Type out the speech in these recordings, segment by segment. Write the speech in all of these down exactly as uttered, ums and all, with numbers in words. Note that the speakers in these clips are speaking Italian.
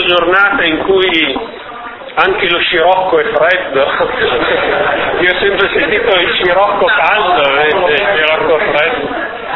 giornata in cui anche lo scirocco è freddo. Io ho sempre sentito il scirocco caldo, invece il scirocco freddo.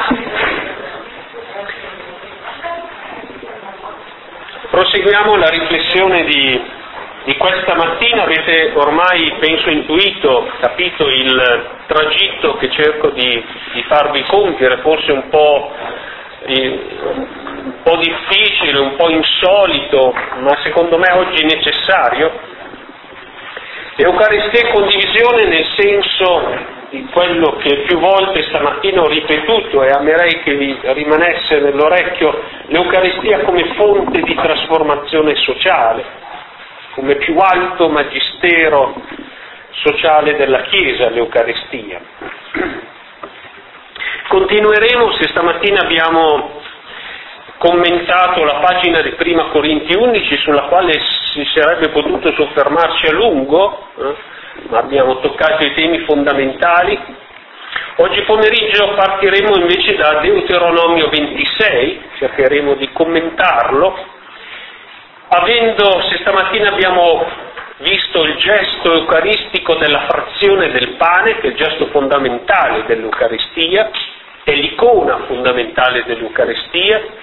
Proseguiamo la riflessione di, di questa mattina. Avete ormai, penso, intuito, capito il tragitto che cerco di, di farvi compiere, forse un po', eh, un po' difficile, un po' insolito, ma secondo me oggi necessario. Eucaristia e condivisione nel senso di quello che più volte stamattina ho ripetuto e amerei che vi rimanesse nell'orecchio: l'Eucaristia come fonte di trasformazione sociale, come più alto magistero sociale della Chiesa, l'Eucaristia. Continueremo, se stamattina abbiamo commentato la pagina di Prima Corinzi undici, sulla quale si sarebbe potuto soffermarci a lungo, eh, ma abbiamo toccato i temi fondamentali. Oggi pomeriggio partiremo invece da Deuteronomio ventisei, cercheremo di commentarlo, avendo, se stamattina abbiamo visto il gesto eucaristico della frazione del pane, che è il gesto fondamentale dell'Eucaristia, è l'icona fondamentale dell'Eucaristia.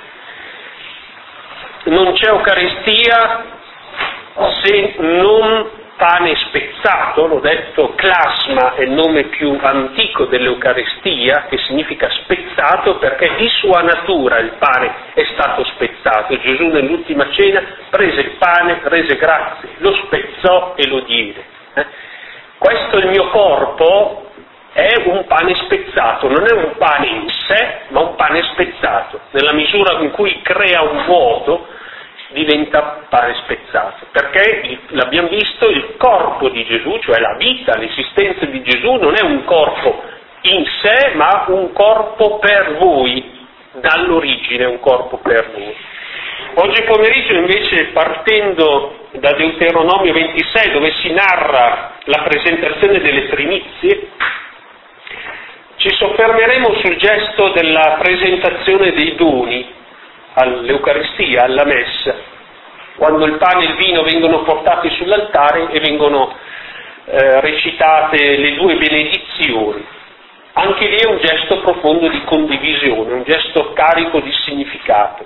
Non c'è Eucaristia se non pane spezzato, l'ho detto, clasma è il nome più antico dell'Eucaristia, che significa spezzato, perché di sua natura il pane è stato spezzato. Gesù nell'ultima cena prese il pane, rese grazie, lo spezzò e lo diede. Eh? Questo è il mio corpo, è un pane spezzato, non è un pane in sé, ma un pane spezzato. Nella misura in cui crea un vuoto, diventa pane spezzato, perché l'abbiamo visto, il corpo di Gesù, cioè la vita, l'esistenza di Gesù non è un corpo in sé, ma un corpo per voi, dall'origine un corpo per voi. Oggi pomeriggio invece, partendo da Deuteronomio ventisei, dove si narra la presentazione delle primizie, ci soffermeremo sul gesto della presentazione dei doni all'Eucaristia, alla Messa, quando il pane e il vino vengono portati sull'altare e vengono eh, recitate le due benedizioni. Anche lì è un gesto profondo di condivisione, un gesto carico di significato.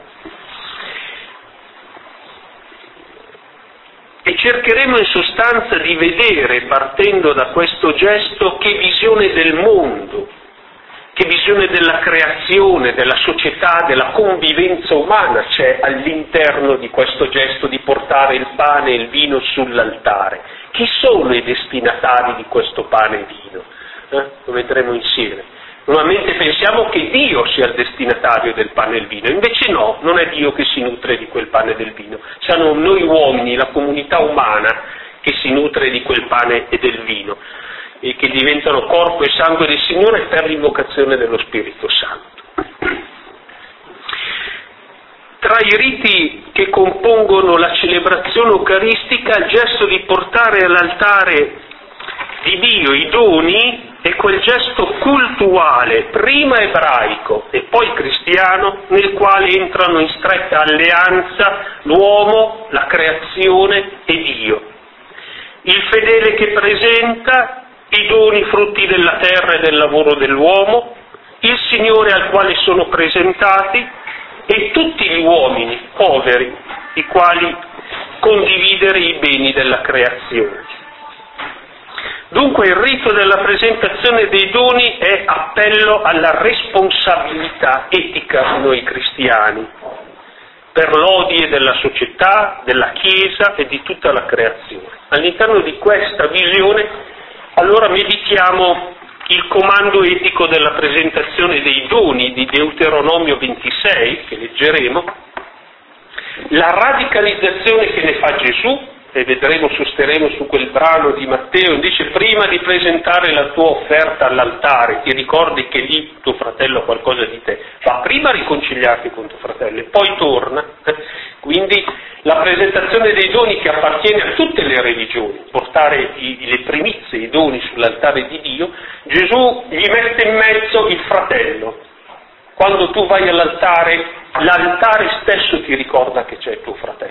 E cercheremo in sostanza di vedere, partendo da questo gesto, che visione del mondo, che visione della creazione, della società, della convivenza umana c'è all'interno di questo gesto di portare il pane e il vino sull'altare. Chi sono i destinatari di questo pane e vino? Eh? Lo vedremo insieme. Normalmente pensiamo che Dio sia il destinatario del pane e il vino, invece no, non è Dio che si nutre di quel pane e del vino, siamo noi uomini, la comunità umana, che si nutre di quel pane e del vino, e che diventano corpo e sangue del Signore per l'invocazione dello Spirito Santo. Tra i riti che compongono la celebrazione eucaristica, il gesto di portare all'altare di Dio i doni è quel gesto cultuale, prima ebraico e poi cristiano, nel quale entrano in stretta alleanza l'uomo, la creazione e Dio. Il fedele che presenta i doni frutti della terra e del lavoro dell'uomo, il Signore al quale sono presentati e tutti gli uomini poveri, i quali condividere i beni della creazione. Dunque il rito della presentazione dei doni è appello alla responsabilità etica di noi cristiani, per l'odie della società, della Chiesa e di tutta la creazione. All'interno di questa visione allora meditiamo il comando etico della presentazione dei doni di Deuteronomio ventisei, che leggeremo, la radicalizzazione che ne fa Gesù, e vedremo, sosterremo su quel brano di Matteo, dice: prima di presentare la tua offerta all'altare, ti ricordi che lì tuo fratello ha qualcosa di te, va prima a riconciliarti con tuo fratello e poi torna. Quindi la presentazione dei doni che appartiene a tutte le religioni, portare i, le primizie, i doni sull'altare di Dio, Gesù gli mette in mezzo il fratello. Quando tu vai all'altare, l'altare stesso ti ricorda che c'è tuo fratello.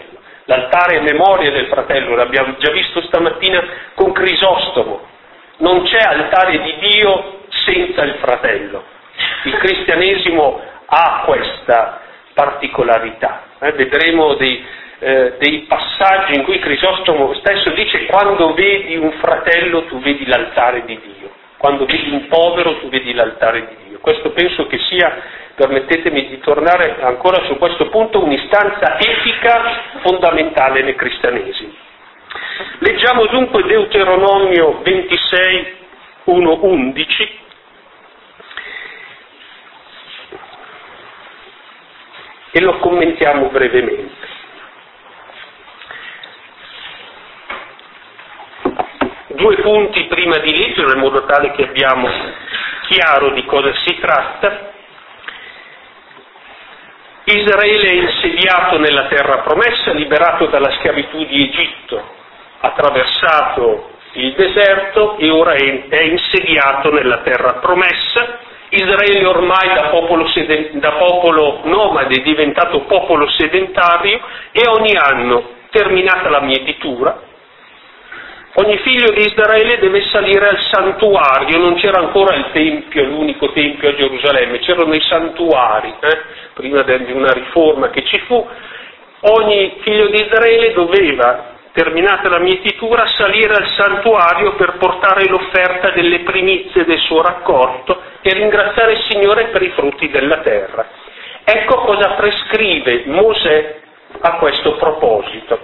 l'altare in memoria del fratello, l'abbiamo già visto stamattina con Crisostomo. Non c'è altare di Dio senza il fratello. Il cristianesimo ha questa particolarità. Eh, vedremo dei, eh, dei passaggi in cui Crisostomo stesso dice: quando vedi un fratello tu vedi l'altare di Dio, quando vedi un povero tu vedi l'altare di Dio. Questo penso che sia, permettetemi di tornare ancora su questo punto, un'istanza etica fondamentale nel cristianesimo. Leggiamo dunque Deuteronomio ventisei, uno undici. E lo commentiamo brevemente. Due punti prima di leggere, in modo tale che abbiamo chiaro di cosa si tratta. Israele è insediato nella terra promessa, liberato dalla schiavitù di Egitto, attraversato il deserto e ora è insediato nella terra promessa. Israele ormai da popolo, seden- da popolo nomade è diventato popolo sedentario e ogni anno, terminata la mietitura, ogni figlio di Israele deve salire al santuario. Non c'era ancora il tempio, l'unico tempio a Gerusalemme, c'erano i santuari, eh? prima di una riforma che ci fu. Ogni figlio di Israele doveva, terminata la mietitura, salire al santuario per portare l'offerta delle primizie del suo raccolto e ringraziare il Signore per i frutti della terra. Ecco cosa prescrive Mosè a questo proposito.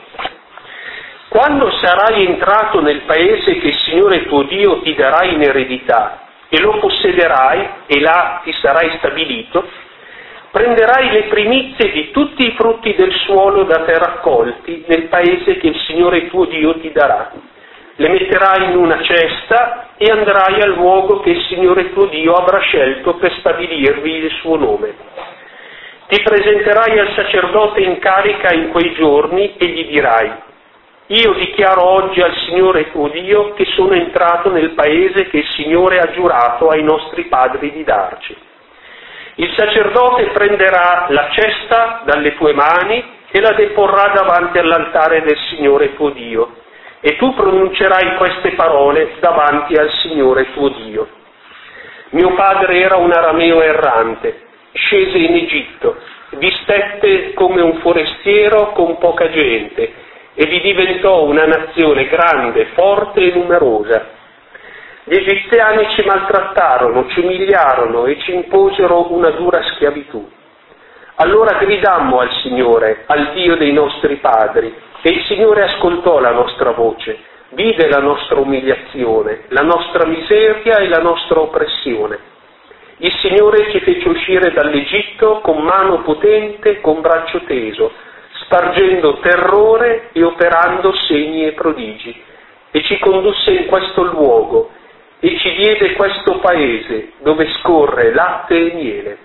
Quando sarai entrato nel paese che il Signore tuo Dio ti darà in eredità e lo possederai e là ti sarai stabilito, prenderai le primizie di tutti i frutti del suolo da te raccolti nel paese che il Signore tuo Dio ti darà. Le metterai in una cesta e andrai al luogo che il Signore tuo Dio avrà scelto per stabilirvi il suo nome. Ti presenterai al sacerdote in carica in quei giorni e gli dirai: io dichiaro oggi al Signore tuo Dio che sono entrato nel paese che il Signore ha giurato ai nostri padri di darci. Il sacerdote prenderà la cesta dalle tue mani e la deporrà davanti all'altare del Signore tuo Dio, e tu pronuncerai queste parole davanti al Signore tuo Dio. Mio padre era un arameo errante, scese in Egitto, vi stette come un forestiero con poca gente, e vi diventò una nazione grande, forte e numerosa. Gli egiziani ci maltrattarono, ci umiliarono e ci imposero una dura schiavitù. Allora gridammo al Signore, al Dio dei nostri padri, e il Signore ascoltò la nostra voce, vide la nostra umiliazione, la nostra miseria e la nostra oppressione. Il Signore ci fece uscire dall'Egitto con mano potente, con braccio teso, spargendo terrore e operando segni e prodigi, e ci condusse in questo luogo, e ci diede questo paese dove scorre latte e miele.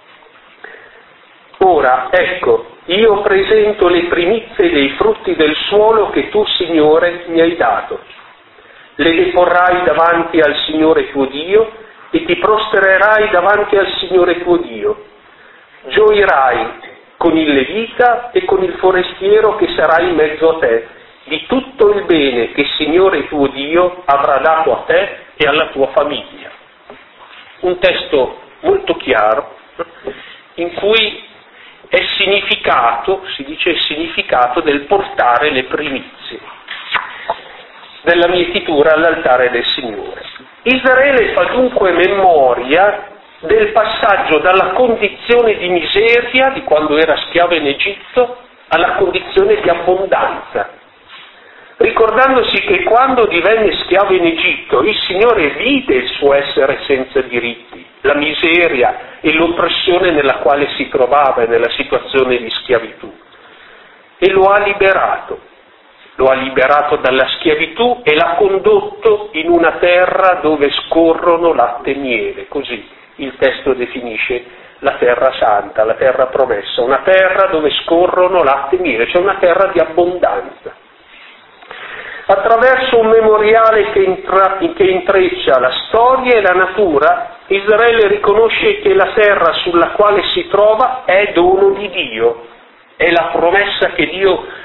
Ora, ecco, io presento le primizie dei frutti del suolo che tu, Signore, mi hai dato. Le deporrai davanti al Signore tuo Dio e ti prostrerai davanti al Signore tuo Dio. Gioirai con il levita e con il forestiero che sarà in mezzo a te, di tutto il bene che il Signore tuo Dio avrà dato a te e alla tua famiglia. Un testo molto chiaro in cui è significato, si dice il significato del portare le primizie della mietitura all'altare del Signore. Israele fa dunque memoria del passaggio dalla condizione di miseria, di quando era schiavo in Egitto, alla condizione di abbondanza, ricordandosi che quando divenne schiavo in Egitto il Signore vide il suo essere senza diritti, la miseria e l'oppressione nella quale si trovava nella situazione di schiavitù, e lo ha liberato, lo ha liberato dalla schiavitù e l'ha condotto in una terra dove scorrono latte e miele, così il testo definisce la terra santa, la terra promessa, una terra dove scorrono latte e miele, cioè una terra di abbondanza. Attraverso un memoriale che, intra, che intreccia la storia e la natura, Israele riconosce che la terra sulla quale si trova è dono di Dio, è la promessa che Dio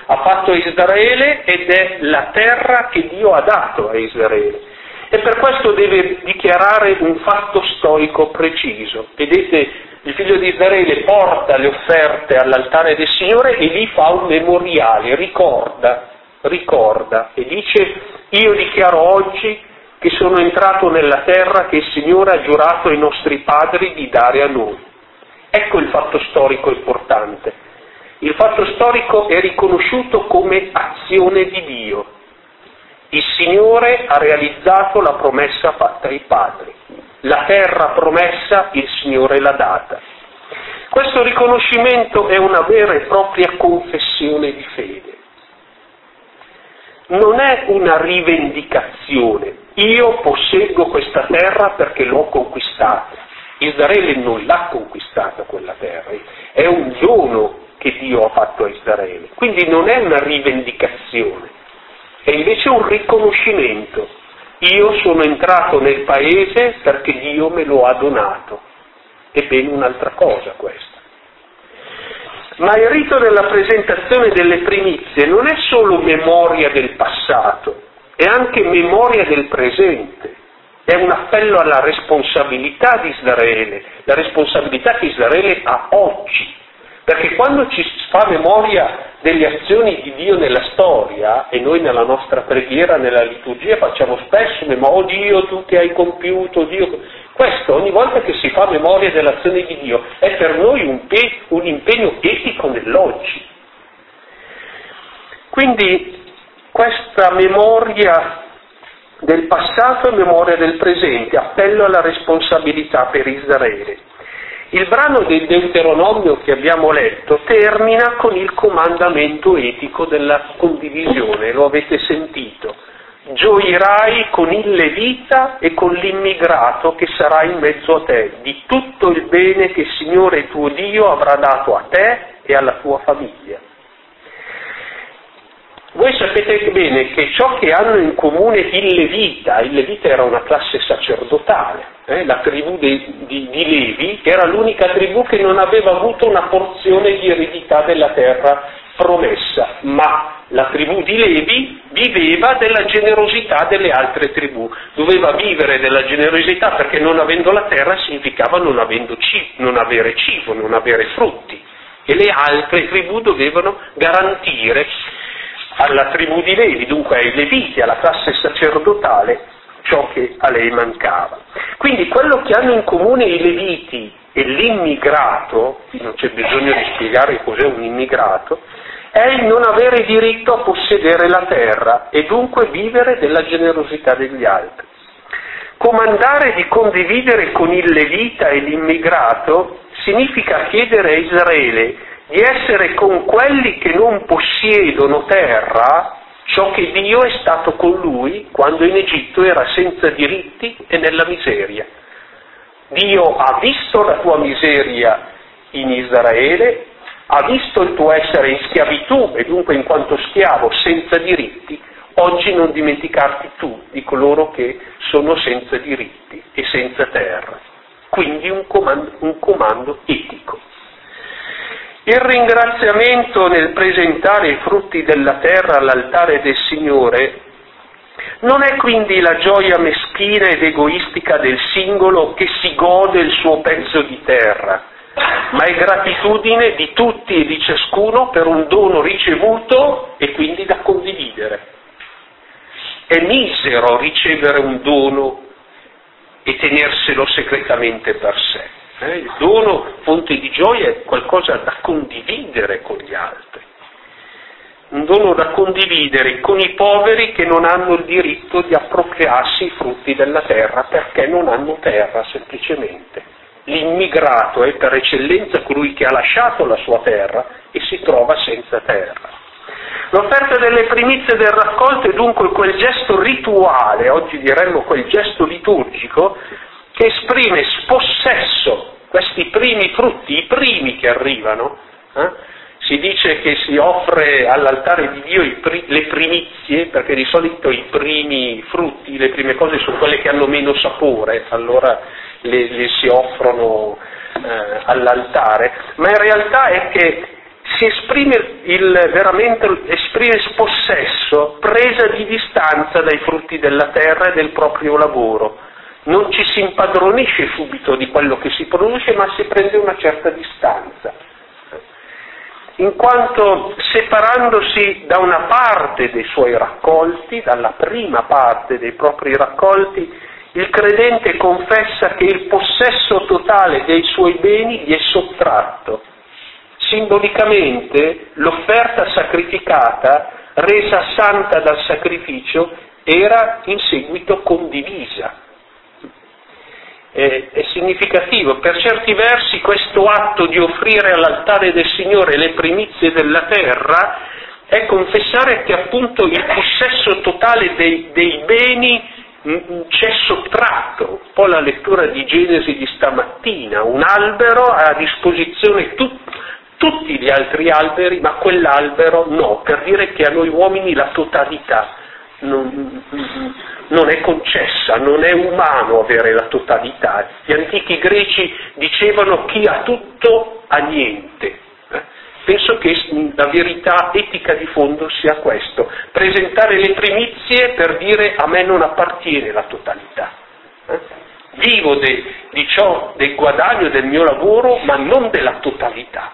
ha fatto a Israele ed è la terra che Dio ha dato a Israele. E per questo deve dichiarare un fatto storico preciso. Vedete, il figlio di Israele porta le offerte all'altare del Signore e lì fa un memoriale, ricorda, ricorda e dice: io dichiaro oggi che sono entrato nella terra che il Signore ha giurato ai nostri padri di dare a noi. Ecco il fatto storico importante. Il fatto storico è riconosciuto come azione di Dio. Il Signore ha realizzato la promessa fatta ai padri. La terra promessa il Signore l'ha data. Questo riconoscimento è una vera e propria confessione di fede. Non è una rivendicazione. Io posseggo questa terra perché l'ho conquistata. Israele non l'ha conquistata quella terra, è un dono che Dio ha fatto a Israele. Quindi non è una rivendicazione, è invece un riconoscimento. Io sono entrato nel paese perché Dio me lo ha donato. È ben un'altra cosa questa. Ma il rito della presentazione delle primizie non è solo memoria del passato, è anche memoria del presente. È un appello alla responsabilità di Israele, la responsabilità che Israele ha oggi. Perché quando ci fa memoria delle azioni di Dio nella storia, e noi nella nostra preghiera, nella liturgia, facciamo spesso memoria: oh Dio, tu che hai compiuto, Dio. Questo, ogni volta che si fa memoria dell'azione di Dio, è per noi un, pe- un impegno etico nell'oggi. Quindi questa memoria del passato e memoria del presente, appello alla responsabilità per Israele. Il brano del Deuteronomio che abbiamo letto termina con il comandamento etico della condivisione, lo avete sentito. Gioirai con il levita e con l'immigrato che sarà in mezzo a te, di tutto il bene che il Signore tuo Dio avrà dato a te e alla tua famiglia. Voi sapete bene che ciò che hanno in comune il Levita, il Levita era una classe sacerdotale, eh? La tribù di, di, di Levi era l'unica tribù che non aveva avuto una porzione di eredità della terra promessa, ma la tribù di Levi viveva della generosità delle altre tribù, doveva vivere della generosità perché non avendo la terra significava non, avendo cibo, non avere cibo, non avere frutti, e le altre tribù dovevano garantire alla tribù di Levi, dunque ai Leviti, alla classe sacerdotale, ciò che a lei mancava. Quindi quello che hanno in comune i Leviti e l'immigrato, non c'è bisogno di spiegare cos'è un immigrato, è il non avere diritto a possedere la terra e dunque vivere della generosità degli altri. Comandare di condividere con il Levita e l'immigrato significa chiedere a Israele di essere con quelli che non possiedono terra ciò che Dio è stato con lui quando in Egitto era senza diritti e nella miseria. Dio ha visto la tua miseria in Israele, ha visto il tuo essere in schiavitù e dunque in quanto schiavo senza diritti. Oggi non dimenticarti tu di coloro che sono senza diritti e senza terra. Quindi un comando, un comando etico. Il ringraziamento nel presentare i frutti della terra all'altare del Signore non è quindi la gioia meschina ed egoistica del singolo che si gode il suo pezzo di terra, ma è gratitudine di tutti e di ciascuno per un dono ricevuto e quindi da condividere. È misero ricevere un dono e tenerselo segretamente per sé. Eh, il dono, fonte di gioia, è qualcosa da condividere con gli altri. Un dono da condividere con i poveri che non hanno il diritto di appropriarsi i frutti della terra perché non hanno terra, semplicemente. L'immigrato è per eccellenza colui che ha lasciato la sua terra e si trova senza terra. L'offerta delle primizie del raccolto è dunque quel gesto rituale, oggi diremmo quel gesto liturgico, che esprime spossesso, questi primi frutti, i primi che arrivano. Eh? Si dice che si offre all'altare di Dio i pri- le primizie, perché di solito i primi frutti, le prime cose sono quelle che hanno meno sapore, allora le, le si offrono eh, all'altare, ma in realtà è che si esprime il, veramente esprime possesso, presa di distanza dai frutti della terra e del proprio lavoro. Non ci si impadronisce subito di quello che si produce, ma si prende una certa distanza, in quanto separandosi da una parte dei suoi raccolti, dalla prima parte dei propri raccolti, il credente confessa che il possesso totale dei suoi beni gli è sottratto. Simbolicamente l'offerta sacrificata, resa santa dal sacrificio, era in seguito condivisa. È, è significativo, per certi versi questo atto di offrire all'altare del Signore le primizie della terra è confessare che appunto il possesso totale dei, dei beni c'è sottratto. Un po' la lettura di Genesi di stamattina, un albero ha a disposizione tu, tutti gli altri alberi, ma quell'albero no, per dire che a noi uomini la totalità non, non è concessa, non è umano avere la totalità. Gli antichi greci dicevano chi ha tutto ha niente. Penso che la verità etica di fondo sia questo, presentare le primizie per dire a me non appartiene la totalità. Eh? Vivo de, di ciò, del guadagno del mio lavoro, ma non della totalità.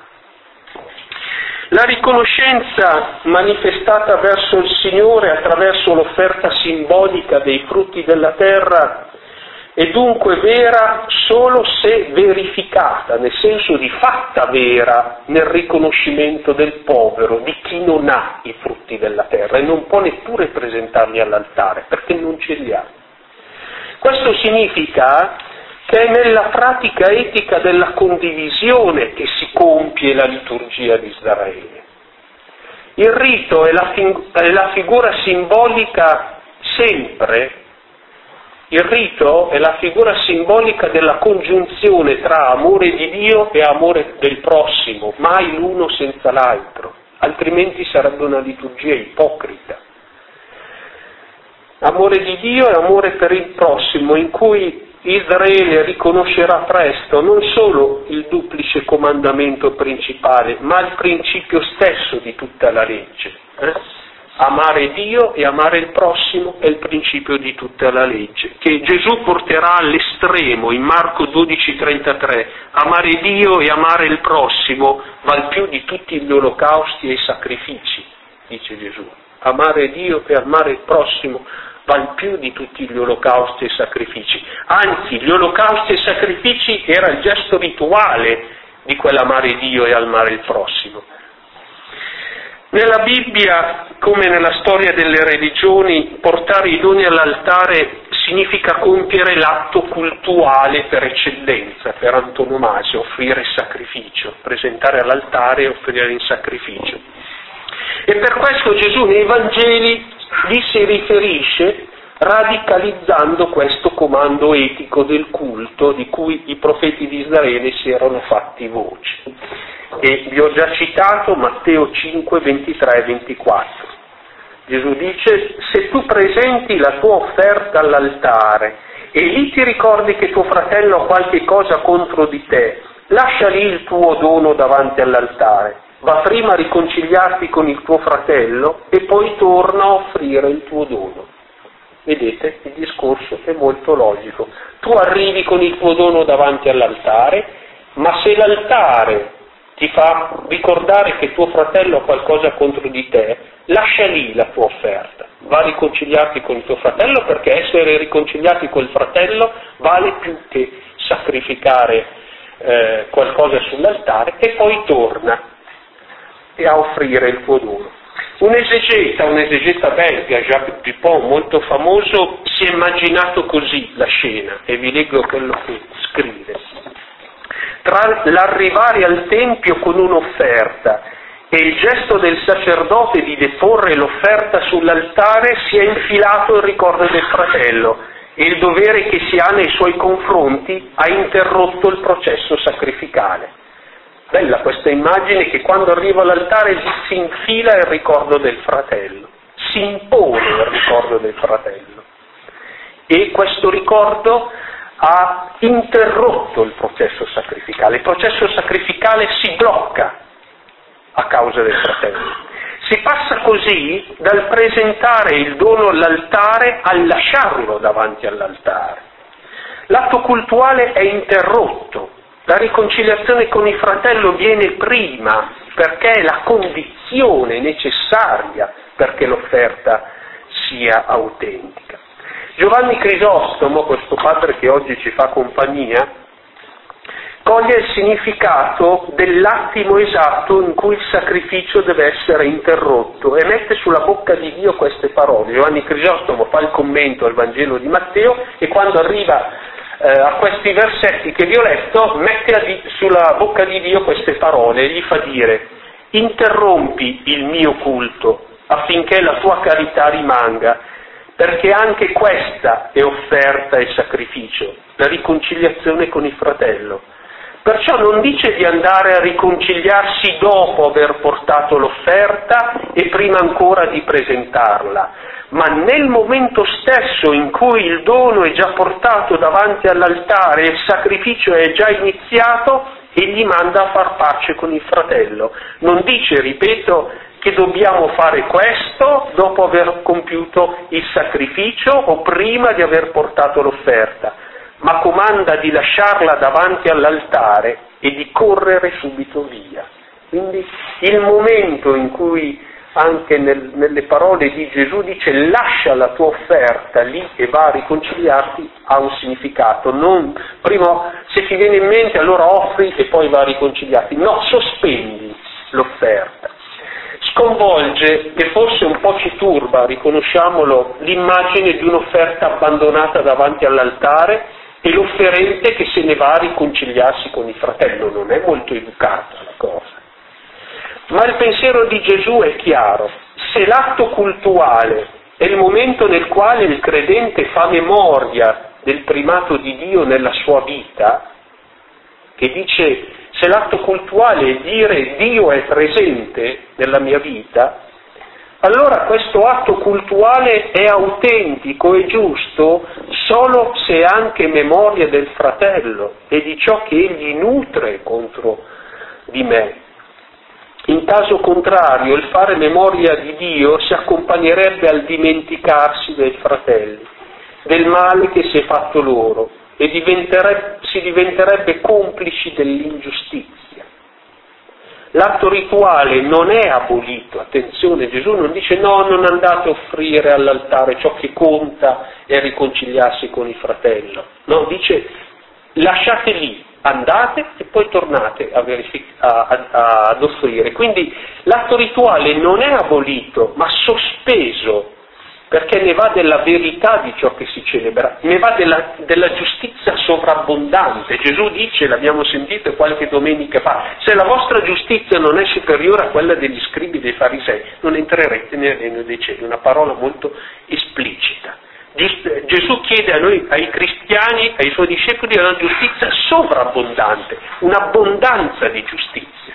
La riconoscenza manifestata verso il Signore attraverso l'offerta simbolica dei frutti della terra è dunque vera solo se verificata, nel senso di fatta vera nel riconoscimento del povero, di chi non ha i frutti della terra e non può neppure presentarli all'altare perché non ce li ha. Questo significa che è nella pratica etica della condivisione che si compie la liturgia di Israele. Il rito è la, fig- è la figura simbolica sempre. Il rito è la figura simbolica della congiunzione tra amore di Dio e amore del prossimo, mai l'uno senza l'altro, altrimenti sarebbe una liturgia ipocrita. Amore di Dio e amore per il prossimo, in cui Israele riconoscerà presto non solo il duplice comandamento principale, ma il principio stesso di tutta la legge. Eh? Amare Dio e amare il prossimo è il principio di tutta la legge, che Gesù porterà all'estremo in Marco dodici trentatré. Amare Dio e amare il prossimo val più di tutti gli olocausti e i sacrifici, dice Gesù. Amare Dio e amare il prossimo val più di tutti gli olocausti e i sacrifici. Anzi, gli olocausti e i sacrifici era il gesto rituale di quell'amare Dio e amare il prossimo. Nella Bibbia, come nella storia delle religioni, portare i doni all'altare significa compiere l'atto cultuale per eccellenza, per antonomasia, offrire sacrificio, presentare all'altare e offrire in sacrificio. E per questo Gesù nei Vangeli vi si riferisce radicalizzando questo comando etico del culto di cui i profeti di Israele si erano fatti voce. E vi ho già citato Matteo cinque, ventitré e ventiquattro. Gesù dice: se tu presenti la tua offerta all'altare e lì ti ricordi che tuo fratello ha qualche cosa contro di te, lascia lì il tuo dono davanti all'altare, va prima a riconciliarti con il tuo fratello e poi torna a offrire il tuo dono. Vedete, il discorso è molto logico. Tu arrivi con il tuo dono davanti all'altare, ma se l'altare ti fa ricordare che tuo fratello ha qualcosa contro di te, lascia lì la tua offerta, va a riconciliarti con il tuo fratello, perché essere riconciliati col fratello vale più che sacrificare eh, qualcosa sull'altare, e poi torna e a offrire il tuo dono. Un esegeta, un esegeta belga, Jacques Dupont, molto famoso, si è immaginato così la scena, e vi leggo quello che scrive. Tra l'arrivare al Tempio con un'offerta e il gesto del sacerdote di deporre l'offerta sull'altare si è infilato il ricordo del fratello, e il dovere che si ha nei suoi confronti ha interrotto il processo sacrificale. Bella questa immagine, che quando arriva all'altare si infila il ricordo del fratello, si impone il ricordo del fratello, e questo ricordo ha interrotto il processo sacrificale. Il processo sacrificale si blocca a causa del fratello. Si passa così dal presentare il dono all'altare al lasciarlo davanti all'altare. L'atto cultuale è interrotto, la riconciliazione con il fratello viene prima, perché è la condizione necessaria perché l'offerta sia autentica. Giovanni Crisostomo, questo padre che oggi ci fa compagnia, coglie il significato dell'attimo esatto in cui il sacrificio deve essere interrotto e mette sulla bocca di Dio queste parole. Giovanni Crisostomo fa il commento al Vangelo di Matteo e quando arriva eh, a questi versetti che vi ho letto mette a di- sulla bocca di Dio queste parole e gli fa dire: interrompi il mio culto affinché la tua carità rimanga, perché anche questa è offerta e sacrificio, la riconciliazione con il fratello. Perciò non dice di andare a riconciliarsi dopo aver portato l'offerta e prima ancora di presentarla, ma nel momento stesso in cui il dono è già portato davanti all'altare e il sacrificio è già iniziato, egli manda a far pace con il fratello. Non dice, ripeto, che dobbiamo fare questo dopo aver compiuto il sacrificio o prima di aver portato l'offerta, ma comanda di lasciarla davanti all'altare e di correre subito via. Quindi il momento in cui anche nel, nelle parole di Gesù dice lascia la tua offerta lì e va a riconciliarti ha un significato. Non prima, se ti viene in mente allora offri e poi va a riconciliarti. No, sospendi l'offerta. Sconvolge, e forse un po' ci turba, riconosciamolo, l'immagine di un'offerta abbandonata davanti all'altare e l'offerente che se ne va a riconciliarsi con il fratello. Non è molto educata la cosa. Ma il pensiero di Gesù è chiaro: se l'atto cultuale è il momento nel quale il credente fa memoria del primato di Dio nella sua vita, che dice se l'atto cultuale è dire Dio è presente nella mia vita, allora questo atto cultuale è autentico e giusto solo se ha anche memoria del fratello e di ciò che egli nutre contro di me. In caso contrario, il fare memoria di Dio si accompagnerebbe al dimenticarsi dei fratelli, del male che si è fatto loro, e diventerebbe, si diventerebbe complici dell'ingiustizia. L'atto rituale non è abolito, attenzione, Gesù non dice no, non andate a offrire all'altare, ciò che conta è riconciliarsi con il fratello, no, dice lasciate lì, andate e poi tornate a verific- a, a, ad offrire. Quindi l'atto rituale non è abolito, ma sospeso, perché ne va della verità di ciò che si celebra, ne va della, della giustizia sovrabbondante. Gesù dice, l'abbiamo sentito qualche domenica fa, se la vostra giustizia non è superiore a quella degli scribi e dei farisei, non entrerete nel regno dei cieli. Una parola molto esplicita. Giust- Gesù chiede a noi, ai cristiani, ai suoi discepoli, una giustizia sovrabbondante, un'abbondanza di giustizia.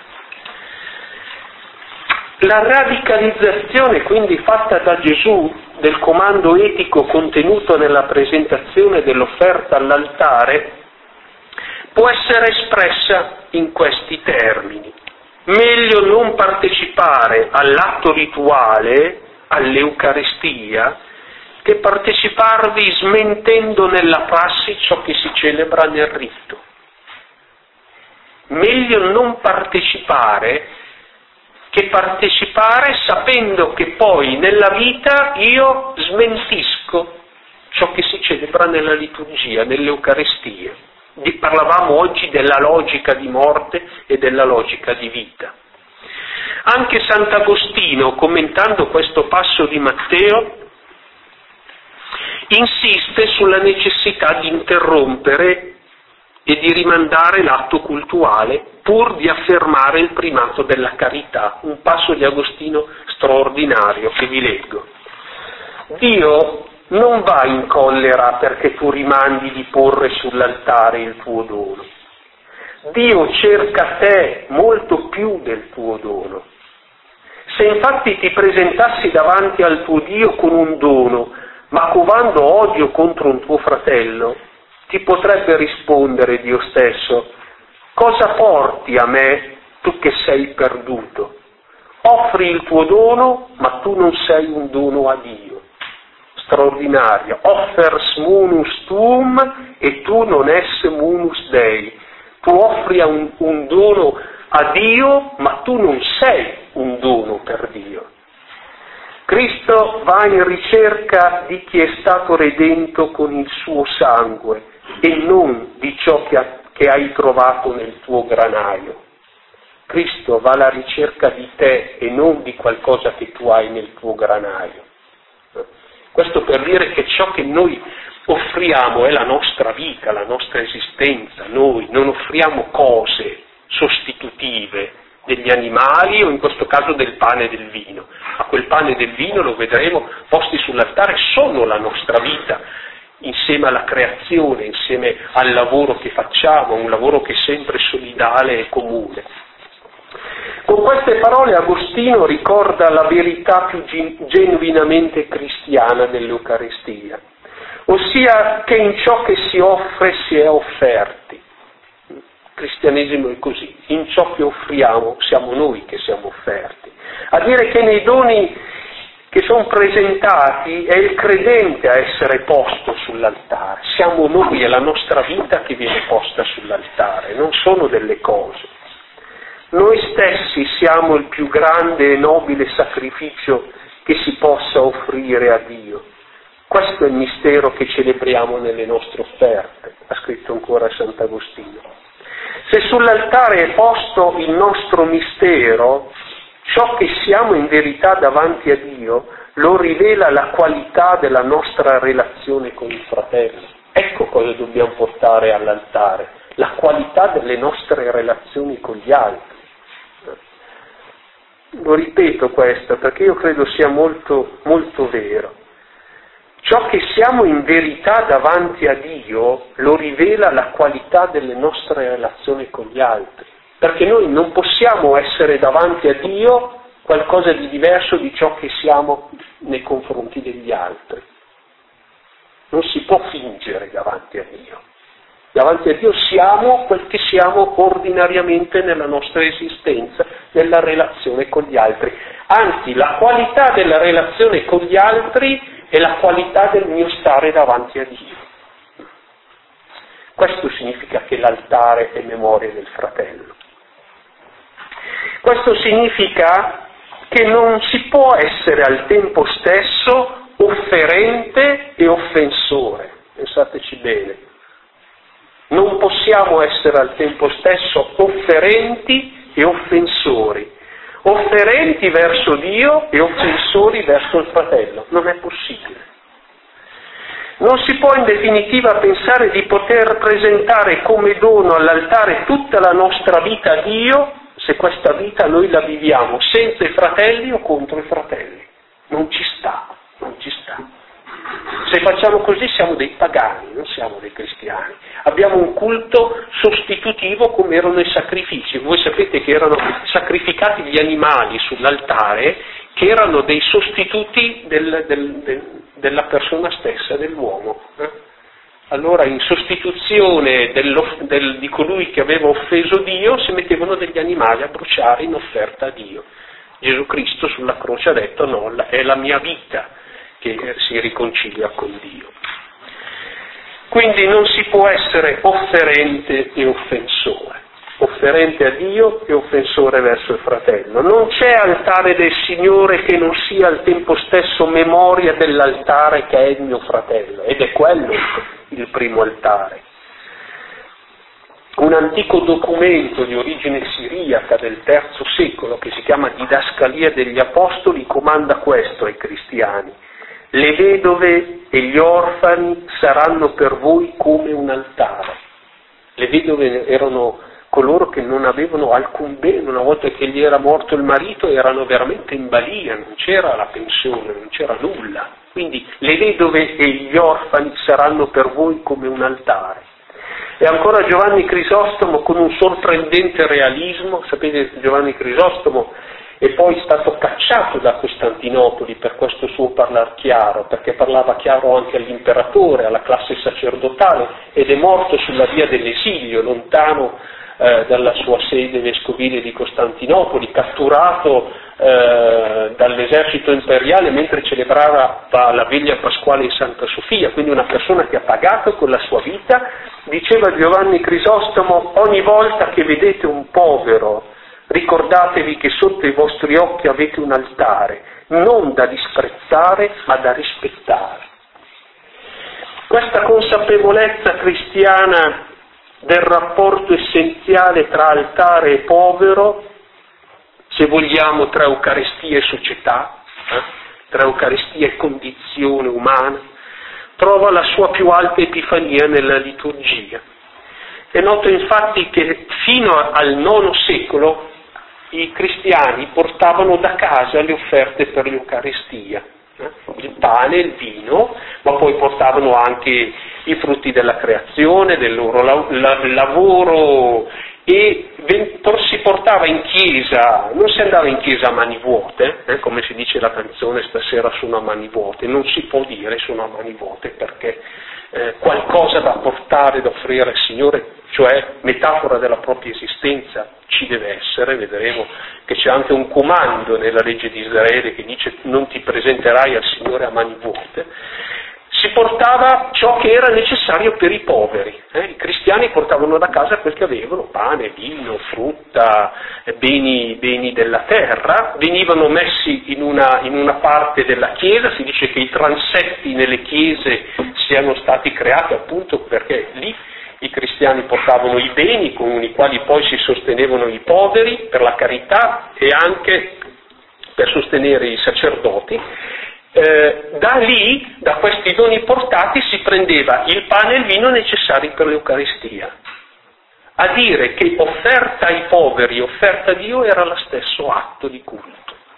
La radicalizzazione quindi fatta da Gesù del comando etico contenuto nella presentazione dell'offerta all'altare può essere espressa in questi termini: meglio non partecipare all'atto rituale, all'Eucaristia, che parteciparvi smentendo nella prassi ciò che si celebra nel rito. Meglio non partecipare che partecipare sapendo che poi nella vita io smentisco ciò che si celebra nella liturgia, nell'Eucaristia. Parlavamo oggi della logica di morte e della logica di vita. Anche Sant'Agostino, commentando questo passo di Matteo, insiste sulla necessità di interrompere e di rimandare l'atto cultuale pur di affermare il primato della carità. Un passo di Agostino straordinario che vi leggo. Dio non va in collera perché tu rimandi di porre sull'altare il tuo dono. Dio cerca te molto più del tuo dono. Se infatti ti presentassi davanti al tuo Dio con un dono, ma covando odio contro un tuo fratello, ti potrebbe rispondere Dio stesso: cosa porti a me tu che sei perduto? offri il tuo dono, ma tu non sei un dono a Dio. Straordinaria. Offers munus tuum e tu non es munus Dei. Tu offri un, un dono a Dio, ma tu non sei un dono per Dio. Cristo va in ricerca di chi è stato redento con il suo sangue e non di ciò che, ha, che hai trovato nel tuo granaio. Cristo va alla ricerca di te e non di qualcosa che tu hai nel tuo granaio. Questo per dire che ciò che noi offriamo è la nostra vita, la nostra esistenza. Noi non offriamo cose sostitutive degli animali o in questo caso del pane e del vino. Ma quel pane e del vino, lo vedremo, posti sull'altare sono la nostra vita, insieme alla creazione, insieme al lavoro che facciamo, un lavoro che è sempre solidale e comune. Con queste parole Agostino ricorda la verità più genuinamente cristiana dell'Eucaristia, ossia che in ciò che si offre si è offerti. Il cristianesimo è così, in ciò che offriamo siamo noi che siamo offerti. A dire che nei doni che sono presentati è il credente a essere posto sull'altare, siamo noi, è la nostra vita che viene posta sull'altare, non sono delle cose. Noi stessi siamo il più grande e nobile sacrificio che si possa offrire a Dio. Questo è il mistero che celebriamo nelle nostre offerte, ha scritto ancora Sant'Agostino. Se sull'altare è posto il nostro mistero, ciò che siamo in verità davanti a Dio lo rivela la qualità della nostra relazione con il fratello. Ecco cosa dobbiamo portare all'altare, la qualità delle nostre relazioni con gli altri. Lo ripeto questo perché io credo sia molto, molto vero. Ciò che siamo in verità davanti a Dio lo rivela la qualità delle nostre relazioni con gli altri, perché noi non possiamo essere davanti a Dio qualcosa di diverso di ciò che siamo nei confronti degli altri. Non si può fingere davanti a Dio. Davanti a Dio siamo quel che siamo ordinariamente nella nostra esistenza, nella relazione con gli altri. Anzi, la qualità della relazione con gli altri è la qualità del mio stare davanti a Dio. Questo significa che l'altare è memoria del fratello. Questo significa che non si può essere al tempo stesso offerente e offensore. Pensateci bene. Non possiamo essere al tempo stesso offerenti e offensori, offerenti verso Dio e offensori verso il fratello. Non è possibile. Non si può in definitiva pensare di poter presentare come dono all'altare tutta la nostra vita a Dio se questa vita noi la viviamo senza i fratelli o contro i fratelli. Non ci sta, non ci sta. Se facciamo così siamo dei pagani, non siamo dei cristiani. Abbiamo un culto sostitutivo come erano i sacrifici. Voi sapete che erano sacrificati gli animali sull'altare che erano dei sostituti del, del, del, della persona stessa, dell'uomo. Eh? Allora in sostituzione del, di colui che aveva offeso Dio si mettevano degli animali a bruciare in offerta a Dio. Gesù Cristo sulla croce ha detto no, è la mia vita che si riconcilia con Dio. Quindi non si può essere offerente e offensore, offerente a Dio e offensore verso il fratello. Non c'è altare del Signore che non sia al tempo stesso memoria dell'altare che è il mio fratello, ed è quello il primo altare. Un antico documento di origine siriaca del terzo secolo che si chiama Didascalia degli Apostoli comanda questo ai cristiani: le vedove e gli orfani saranno per voi come un altare. Le vedove erano coloro che non avevano alcun bene, una volta che gli era morto il marito erano veramente in balia, non c'era la pensione, non c'era nulla. Quindi le vedove e gli orfani saranno per voi come un altare. E ancora Giovanni Crisostomo con un sorprendente realismo, sapete Giovanni Crisostomo è poi stato cacciato da Costantinopoli per questo suo parlar chiaro, perché parlava chiaro anche all'imperatore, alla classe sacerdotale, ed è morto sulla via dell'esilio, lontano eh, dalla sua sede vescovile di Costantinopoli, catturato eh, dall'esercito imperiale mentre celebrava la veglia pasquale in Santa Sofia, quindi una persona che ha pagato con la sua vita. Diceva Giovanni Crisostomo: ogni volta che vedete un povero, ricordatevi che sotto i vostri occhi avete un altare, non da disprezzare ma da rispettare. Questa consapevolezza cristiana del rapporto essenziale tra altare e povero, se vogliamo tra Eucaristia e società, eh, tra Eucaristia e condizione umana, trova la sua più alta epifania nella liturgia. È noto infatti che fino al nono secolo i cristiani portavano da casa le offerte per l'Eucaristia, eh? il pane, il vino, ma poi portavano anche i frutti della creazione, del loro la- la- lavoro, e si portava in chiesa, non si andava in chiesa a mani vuote, eh? come si dice la canzone stasera sono a mani vuote, non si può dire sono a mani vuote perché eh, qualcosa da portare, da offrire al Signore, cioè metafora della propria esistenza, ci deve essere. Vedremo che c'è anche un comando nella legge di Israele che dice non ti presenterai al Signore a mani vuote. Si portava ciò che era necessario per i poveri, eh? I cristiani portavano da casa quel che avevano, pane, vino, frutta, beni, beni della terra, venivano messi in una, in una parte della chiesa. Si dice che i transetti nelle chiese siano stati creati appunto perché lì i cristiani portavano i beni con i quali poi si sostenevano i poveri per la carità e anche per sostenere i sacerdoti. Eh, da lì, da questi doni portati, si prendeva il pane e il vino necessari per l'Eucaristia. A dire che offerta ai poveri, offerta a Dio, era lo stesso atto di culto.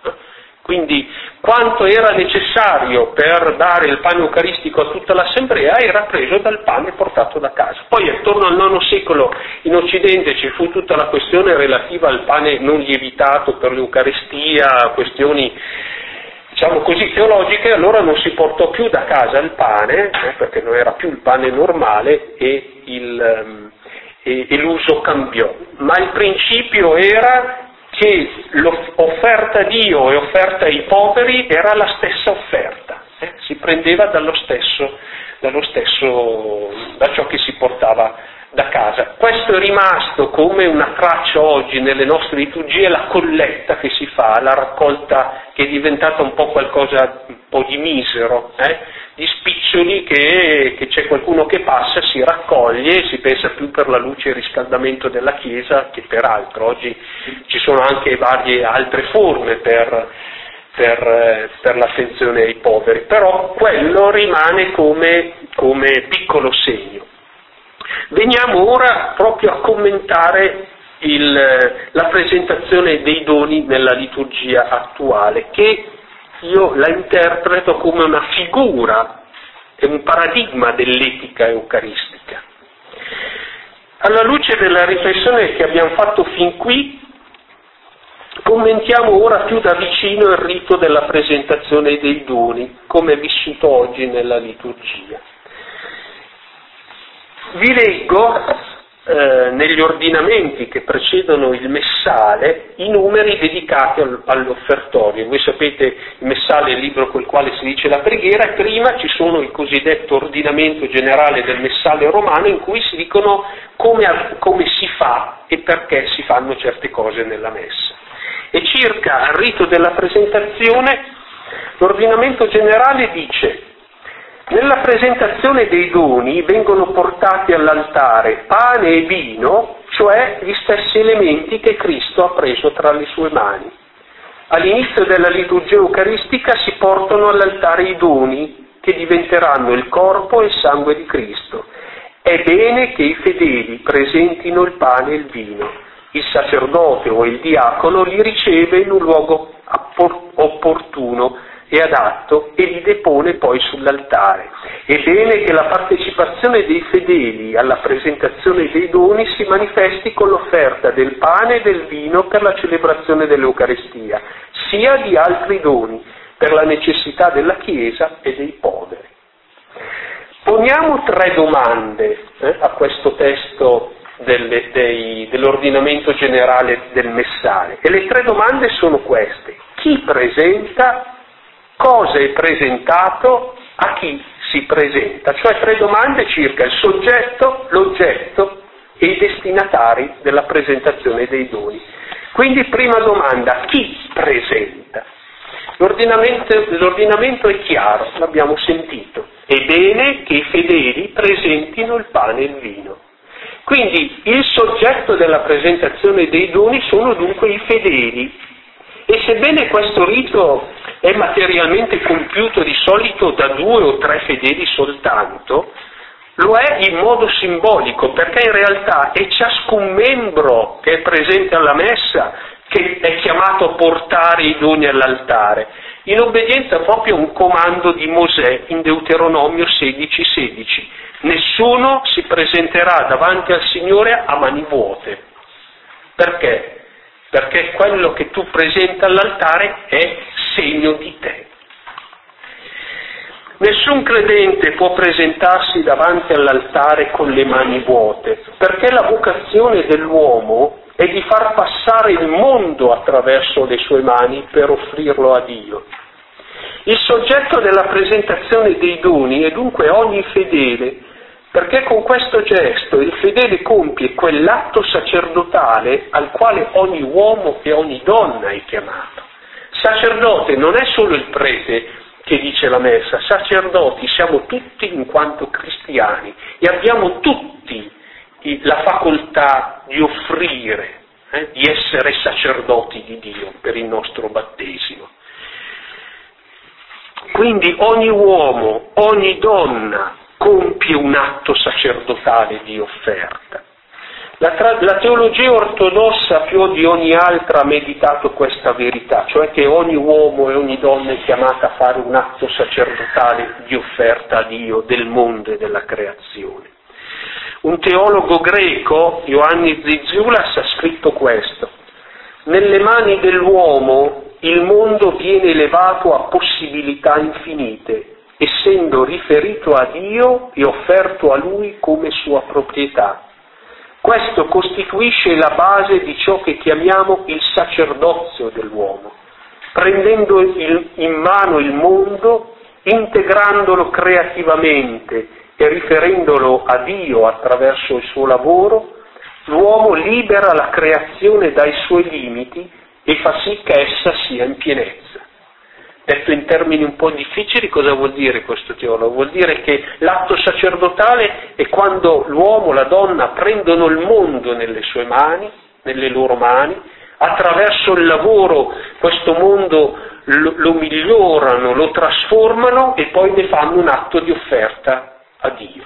Quindi quanto era necessario per dare il pane eucaristico a tutta l'assemblea era preso dal pane portato da casa. Poi attorno al nono secolo in Occidente ci fu tutta la questione relativa al pane non lievitato per l'Eucaristia, questioni diciamo così teologiche, allora non si portò più da casa il pane, eh, perché non era più il pane normale e, il, um, e, e l'uso cambiò. Ma il principio era che l'offerta a Dio e offerta ai poveri era la stessa offerta, eh? si prendeva dallo stesso, dallo stesso, da ciò che si portava da casa. Questo è rimasto come una traccia oggi nelle nostre liturgie, la colletta che si fa, la raccolta che è diventata un po' qualcosa un po' di misero, eh? di spiccioli che, che c'è qualcuno che passa, si raccoglie, si pensa più per la luce e il riscaldamento della Chiesa, che peraltro oggi ci sono anche varie altre forme per, per, per l'attenzione ai poveri, però quello rimane come, come piccolo segno. Veniamo ora proprio a commentare il, la presentazione dei doni nella liturgia attuale, che io la interpreto come una figura e un paradigma dell'etica eucaristica. Alla luce della riflessione che abbiamo fatto fin qui, commentiamo ora più da vicino il rito della presentazione dei doni, come è vissuto oggi nella liturgia. Vi leggo eh, negli ordinamenti che precedono il messale i numeri dedicati al, all'offertorio. Voi sapete, il messale è il libro col quale si dice la preghiera, e prima ci sono il cosiddetto ordinamento generale del messale romano, in cui si dicono come, come si fa e perché si fanno certe cose nella messa. E circa al rito della presentazione, l'ordinamento generale dice: nella presentazione dei doni vengono portati all'altare pane e vino, cioè gli stessi elementi che Cristo ha preso tra le sue mani. All'inizio della liturgia eucaristica si portano all'altare i doni che diventeranno il corpo e il sangue di Cristo. È bene che i fedeli presentino il pane e il vino. Il sacerdote o il diacono li riceve in un luogo opportuno e adatto e li depone poi sull'altare. È bene che la partecipazione dei fedeli alla presentazione dei doni si manifesti con l'offerta del pane e del vino per la celebrazione dell'Eucaristia, sia di altri doni per la necessità della Chiesa e dei poveri. Poniamo tre domande eh, a questo testo delle, dei, dell'ordinamento generale del messale. E le tre domande sono queste: chi presenta, cosa è presentato, a chi si presenta. Cioè tre domande circa il soggetto, l'oggetto e i destinatari della presentazione dei doni. Quindi prima domanda: chi presenta? L'ordinamento, l'ordinamento è chiaro, l'abbiamo sentito. È bene che i fedeli presentino il pane e il vino. Quindi il soggetto della presentazione dei doni sono dunque i fedeli. E sebbene questo rito è materialmente compiuto di solito da due o tre fedeli soltanto, lo è in modo simbolico, perché in realtà è ciascun membro che è presente alla messa che è chiamato a portare i doni all'altare, in obbedienza proprio a un comando di Mosè in Deuteronomio sedici sedici. Nessuno si presenterà davanti al Signore a mani vuote. Perché? Perché quello che tu presenti all'altare è segno di te. Nessun credente può presentarsi davanti all'altare con le mani vuote, perché la vocazione dell'uomo è di far passare il mondo attraverso le sue mani per offrirlo a Dio. Il soggetto della presentazione dei doni è dunque ogni fedele, perché con questo gesto il fedele compie quell'atto sacerdotale al quale ogni uomo e ogni donna è chiamato. Sacerdote non è solo il prete che dice la messa, sacerdoti siamo tutti in quanto cristiani e abbiamo tutti la facoltà di offrire, eh, di essere sacerdoti di Dio per il nostro battesimo. Quindi ogni uomo, ogni donna compie un atto sacerdotale di offerta. La, tra- la teologia ortodossa più di ogni altra ha meditato questa verità, cioè che ogni uomo e ogni donna è chiamata a fare un atto sacerdotale di offerta a Dio del mondo e della creazione. Un teologo greco, Ioannis Zizioulas, ha scritto questo: nelle mani dell'uomo il mondo viene elevato a possibilità infinite, essendo riferito a Dio e offerto a Lui come sua proprietà. Questo costituisce la base di ciò che chiamiamo il sacerdozio dell'uomo, prendendo il, in mano il mondo, integrandolo creativamente e riferendolo a Dio attraverso il suo lavoro, l'uomo libera la creazione dai suoi limiti e fa sì che essa sia in pienezza. Detto in termini un po' difficili, cosa vuol dire questo teologo? Vuol dire che l'atto sacerdotale è quando l'uomo, la donna prendono il mondo nelle sue mani, nelle loro mani, attraverso il lavoro questo mondo lo, lo migliorano, lo trasformano e poi ne fanno un atto di offerta a Dio.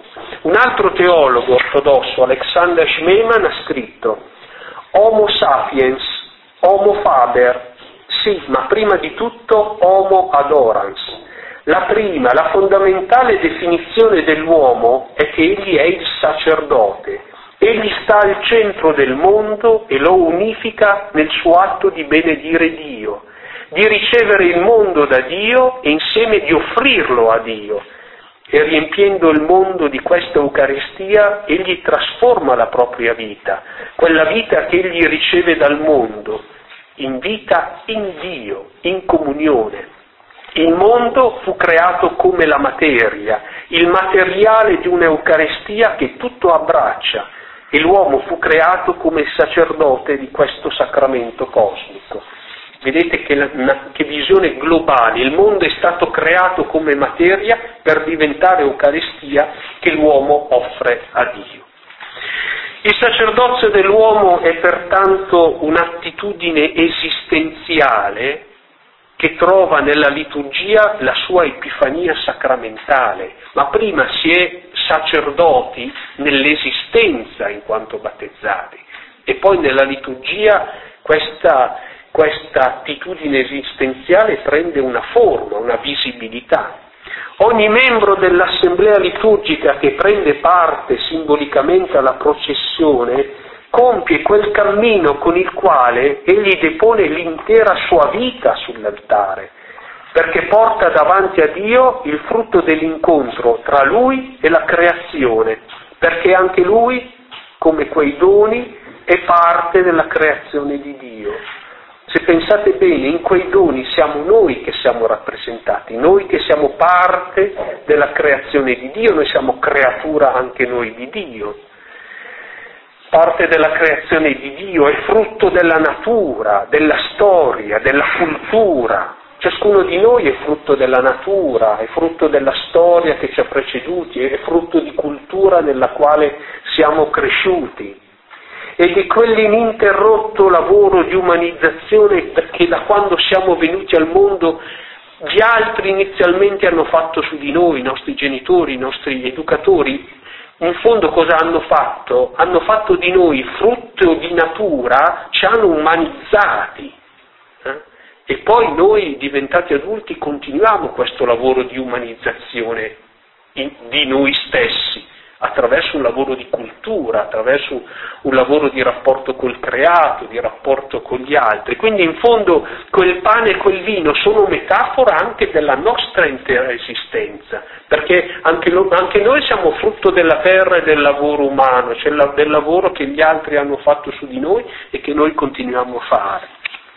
Un altro teologo ortodosso, Alexander Schmemann, ha scritto: Homo sapiens, Homo faber, sì, ma prima di tutto Homo adorans. La prima, la fondamentale definizione dell'uomo è che egli è il sacerdote. Egli sta al centro del mondo e lo unifica nel suo atto di benedire Dio, di ricevere il mondo da Dio e insieme di offrirlo a Dio. E riempiendo il mondo di questa Eucaristia, egli trasforma la propria vita, quella vita che egli riceve dal mondo, in vita in Dio, in comunione. Il mondo fu creato come la materia, il materiale di un'Eucaristia che tutto abbraccia, e l'uomo fu creato come sacerdote di questo sacramento cosmico. Vedete che, la, che visione globale, il mondo è stato creato come materia per diventare Eucaristia che l'uomo offre a Dio. Il sacerdozio dell'uomo è pertanto un'attitudine esistenziale che trova nella liturgia la sua epifania sacramentale, ma prima si è sacerdoti nell'esistenza in quanto battezzati e poi nella liturgia questa, questa attitudine esistenziale prende una forma, una visibilità. Ogni membro dell'assemblea liturgica che prende parte simbolicamente alla processione compie quel cammino con il quale egli depone l'intera sua vita sull'altare, perché porta davanti a Dio il frutto dell'incontro tra lui e la creazione, perché anche lui, come quei doni è parte della creazione di Dio. Se pensate bene, in quei doni siamo noi che siamo rappresentati, noi che siamo parte della creazione di Dio, noi siamo creatura anche noi di Dio. Parte della creazione di Dio è frutto della natura, della storia, della cultura. Ciascuno di noi è frutto della natura, è frutto della storia che ci ha preceduti, è frutto di cultura nella quale siamo cresciuti. E di quell'ininterrotto lavoro di umanizzazione che da quando siamo venuti al mondo gli altri inizialmente hanno fatto su di noi, i nostri genitori, i nostri educatori. In fondo cosa hanno fatto? Hanno fatto di noi frutto di natura, ci hanno umanizzati. Eh? E poi noi diventati adulti continuiamo questo lavoro di umanizzazione in, di noi stessi, attraverso un lavoro di cultura, attraverso un lavoro di rapporto col creato, di rapporto con gli altri. Quindi in fondo quel pane e quel vino sono metafora anche della nostra intera esistenza, perché anche, lo, anche noi siamo frutto della terra e del lavoro umano, cioè la, del lavoro che gli altri hanno fatto su di noi e che noi continuiamo a fare.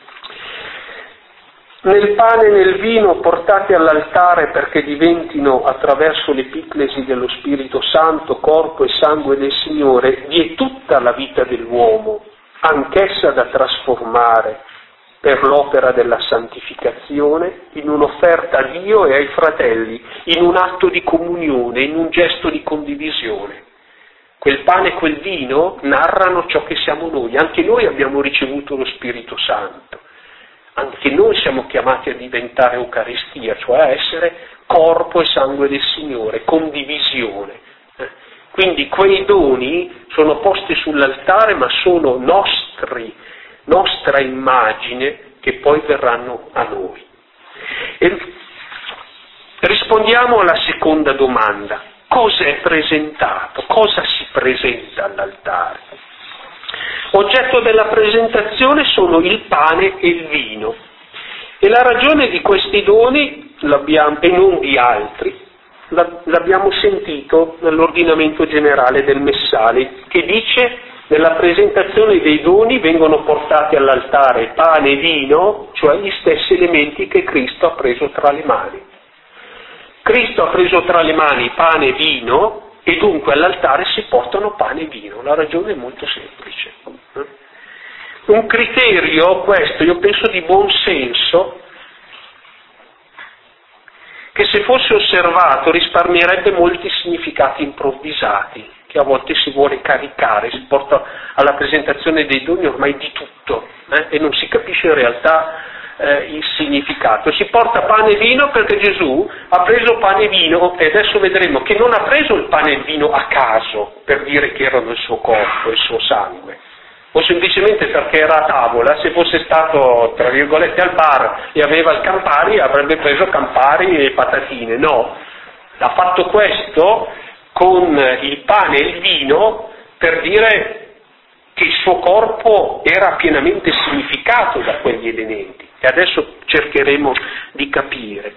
Nel pane e nel vino portati all'altare perché diventino, attraverso l'epiclesi dello Spirito Santo, corpo e sangue del Signore, vi è tutta la vita dell'uomo, anch'essa da trasformare per l'opera della santificazione in un'offerta a Dio e ai fratelli, in un atto di comunione, in un gesto di condivisione. Quel pane e quel vino narrano ciò che siamo noi, anche noi abbiamo ricevuto lo Spirito Santo. Anche noi siamo chiamati a diventare Eucaristia, cioè a essere corpo e sangue del Signore, condivisione. Quindi quei doni sono posti sull'altare, ma sono nostri, nostra immagine che poi verranno a noi. E rispondiamo alla seconda domanda: cos'è presentato? Cosa si presenta all'altare? Oggetto della presentazione sono il pane e il vino, e la ragione di questi doni, l'abbiamo, e non di altri, l'abbiamo sentito nell'ordinamento generale del Messale, che dice: nella presentazione dei doni vengono portati all'altare pane e vino, cioè gli stessi elementi che Cristo ha preso tra le mani. Cristo ha preso tra le mani pane e vino, e dunque all'altare si portano pane e vino. La ragione è molto semplice. Un criterio, questo, io penso di buon senso, che se fosse osservato risparmierebbe molti significati improvvisati, che a volte si vuole caricare, si porta alla presentazione dei doni ormai di tutto, eh, e non si capisce in realtà Eh, il significato. Si porta pane e vino perché Gesù ha preso pane e vino, e adesso vedremo che non ha preso il pane e il vino a caso per dire che erano il suo corpo e il suo sangue, o semplicemente perché era a tavola. Se fosse stato tra virgolette al bar e aveva il Campari, avrebbe preso Campari e patatine. No, ha fatto questo con il pane e il vino per dire che il suo corpo era pienamente significato da quegli elementi. E adesso cercheremo di capire.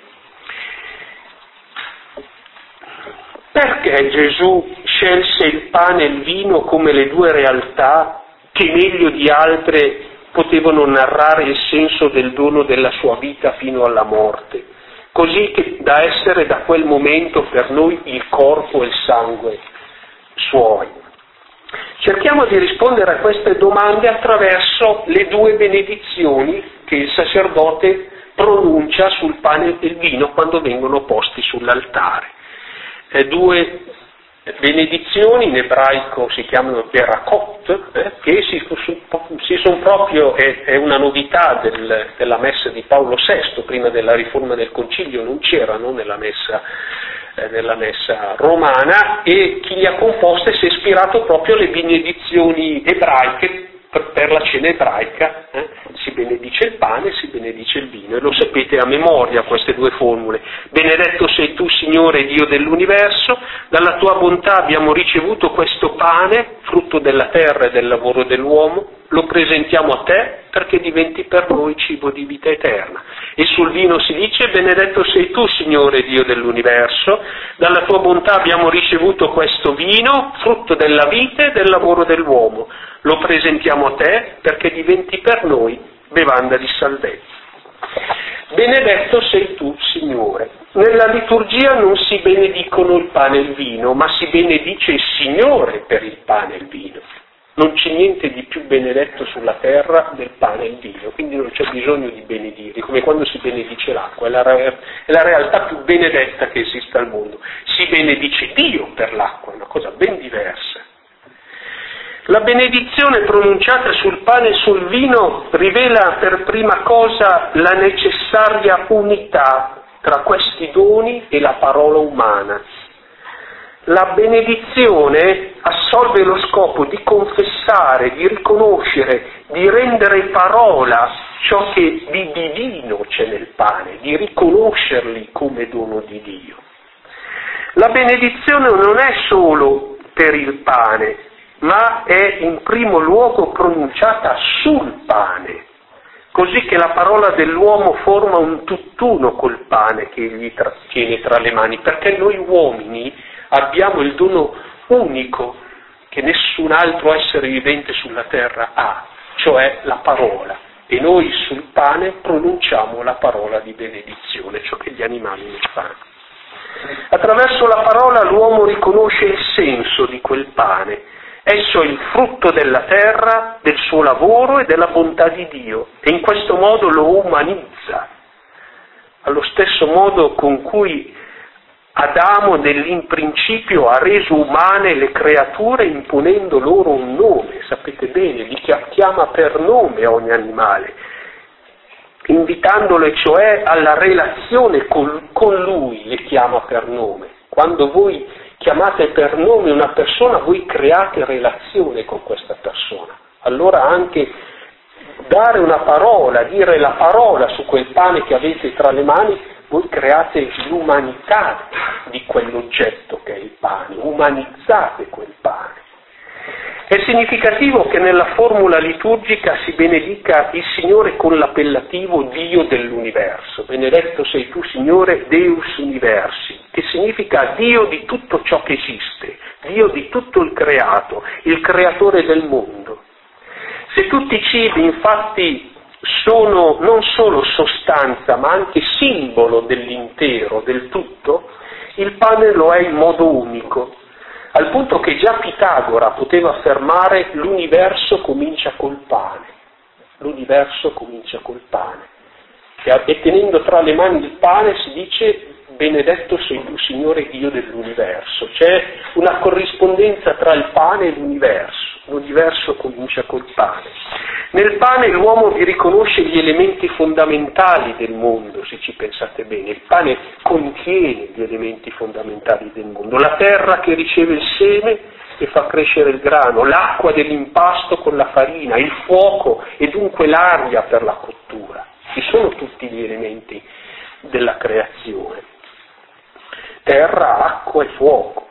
Perché Gesù scelse il pane e il vino come le due realtà che meglio di altre potevano narrare il senso del dono della sua vita fino alla morte, così che da essere da quel momento per noi il corpo e il sangue suoi? Cerchiamo di rispondere a queste domande attraverso le due benedizioni che il sacerdote pronuncia sul pane e il vino quando vengono posti sull'altare. Eh, due benedizioni, in ebraico si chiamano berakot, eh, che si, si sono proprio, è, è una novità del, della messa di Paolo sesto, prima della riforma del concilio non c'erano nella messa nella messa romana, e chi li ha composte si è ispirato proprio alle benedizioni ebraiche per, per la cena ebraica eh, si benedice il pane, si benedice il vino, e lo sapete a memoria queste due formule. Benedetto sei tu, Signore Dio dell'universo, dalla tua bontà abbiamo ricevuto questo pane, frutto della terra e del lavoro dell'uomo, lo presentiamo a te perché diventi per noi cibo di vita eterna. E sul vino si dice: benedetto sei tu, Signore Dio dell'universo, dalla tua bontà abbiamo ricevuto questo vino, frutto della vita e del lavoro dell'uomo, lo presentiamo a te perché diventi per noi bevanda di salvezza. Benedetto sei tu, Signore. Nella liturgia non si benedicono il pane e il vino, ma si benedice il Signore per il pane e il vino. Non c'è niente di più benedetto sulla terra del pane e il vino, quindi non c'è bisogno di benedire, come quando si benedice l'acqua, è la, è la realtà più benedetta che esista al mondo. Si benedice Dio per l'acqua, è una cosa ben diversa. La benedizione pronunciata sul pane e sul vino rivela per prima cosa la necessaria unità tra questi doni e la parola umana. La benedizione assolve lo scopo di confessare, di riconoscere, di rendere parola ciò che di divino c'è nel pane, di riconoscerli come dono di Dio. La benedizione non è solo per il pane, ma è in primo luogo pronunciata sul pane, così che la parola dell'uomo forma un tutt'uno col pane che egli tra- tiene tra le mani, perché noi uomini abbiamo il dono unico che nessun altro essere vivente sulla terra ha, cioè la parola, e noi sul pane pronunciamo la parola di benedizione, ciò che gli animali non fanno. Attraverso la parola l'uomo riconosce il senso di quel pane. Esso è il frutto della terra, del suo lavoro e della bontà di Dio, e in questo modo lo umanizza, allo stesso modo con cui Adamo nell'imprincipio ha reso umane le creature imponendo loro un nome, sapete bene, li chiama per nome ogni animale, invitandole cioè alla relazione con, con lui, le chiama per nome. Quando voi chiamate per nome una persona, voi create relazione con questa persona. Allora anche dare una parola, dire la parola su quel pane che avete tra le mani, voi create l'umanità di quell'oggetto che è il pane, umanizzate quel pane. È significativo che nella formula liturgica si benedica il Signore con l'appellativo Dio dell'universo. Benedetto sei tu, Signore, Deus Universi, che significa Dio di tutto ciò che esiste, Dio di tutto il creato, il creatore del mondo. Se tutti i cibi infatti sono non solo sostanza ma anche simbolo dell'intero, del tutto, il pane lo è in modo unico, al punto che già Pitagora poteva affermare l'universo comincia col pane, l'universo comincia col pane, e tenendo tra le mani il pane si dice benedetto sei tu, Signore Dio dell'universo. C'è una corrispondenza tra il pane e l'universo, l'universo comincia col pane. Nel pane l'uomo vi riconosce gli elementi fondamentali del mondo, se ci pensate bene. Il pane contiene gli elementi fondamentali del mondo. La terra che riceve il seme e fa crescere il grano, l'acqua dell'impasto con la farina, il fuoco e dunque l'aria per la cottura. Ci sono tutti gli elementi della creazione. Terra, acqua e fuoco.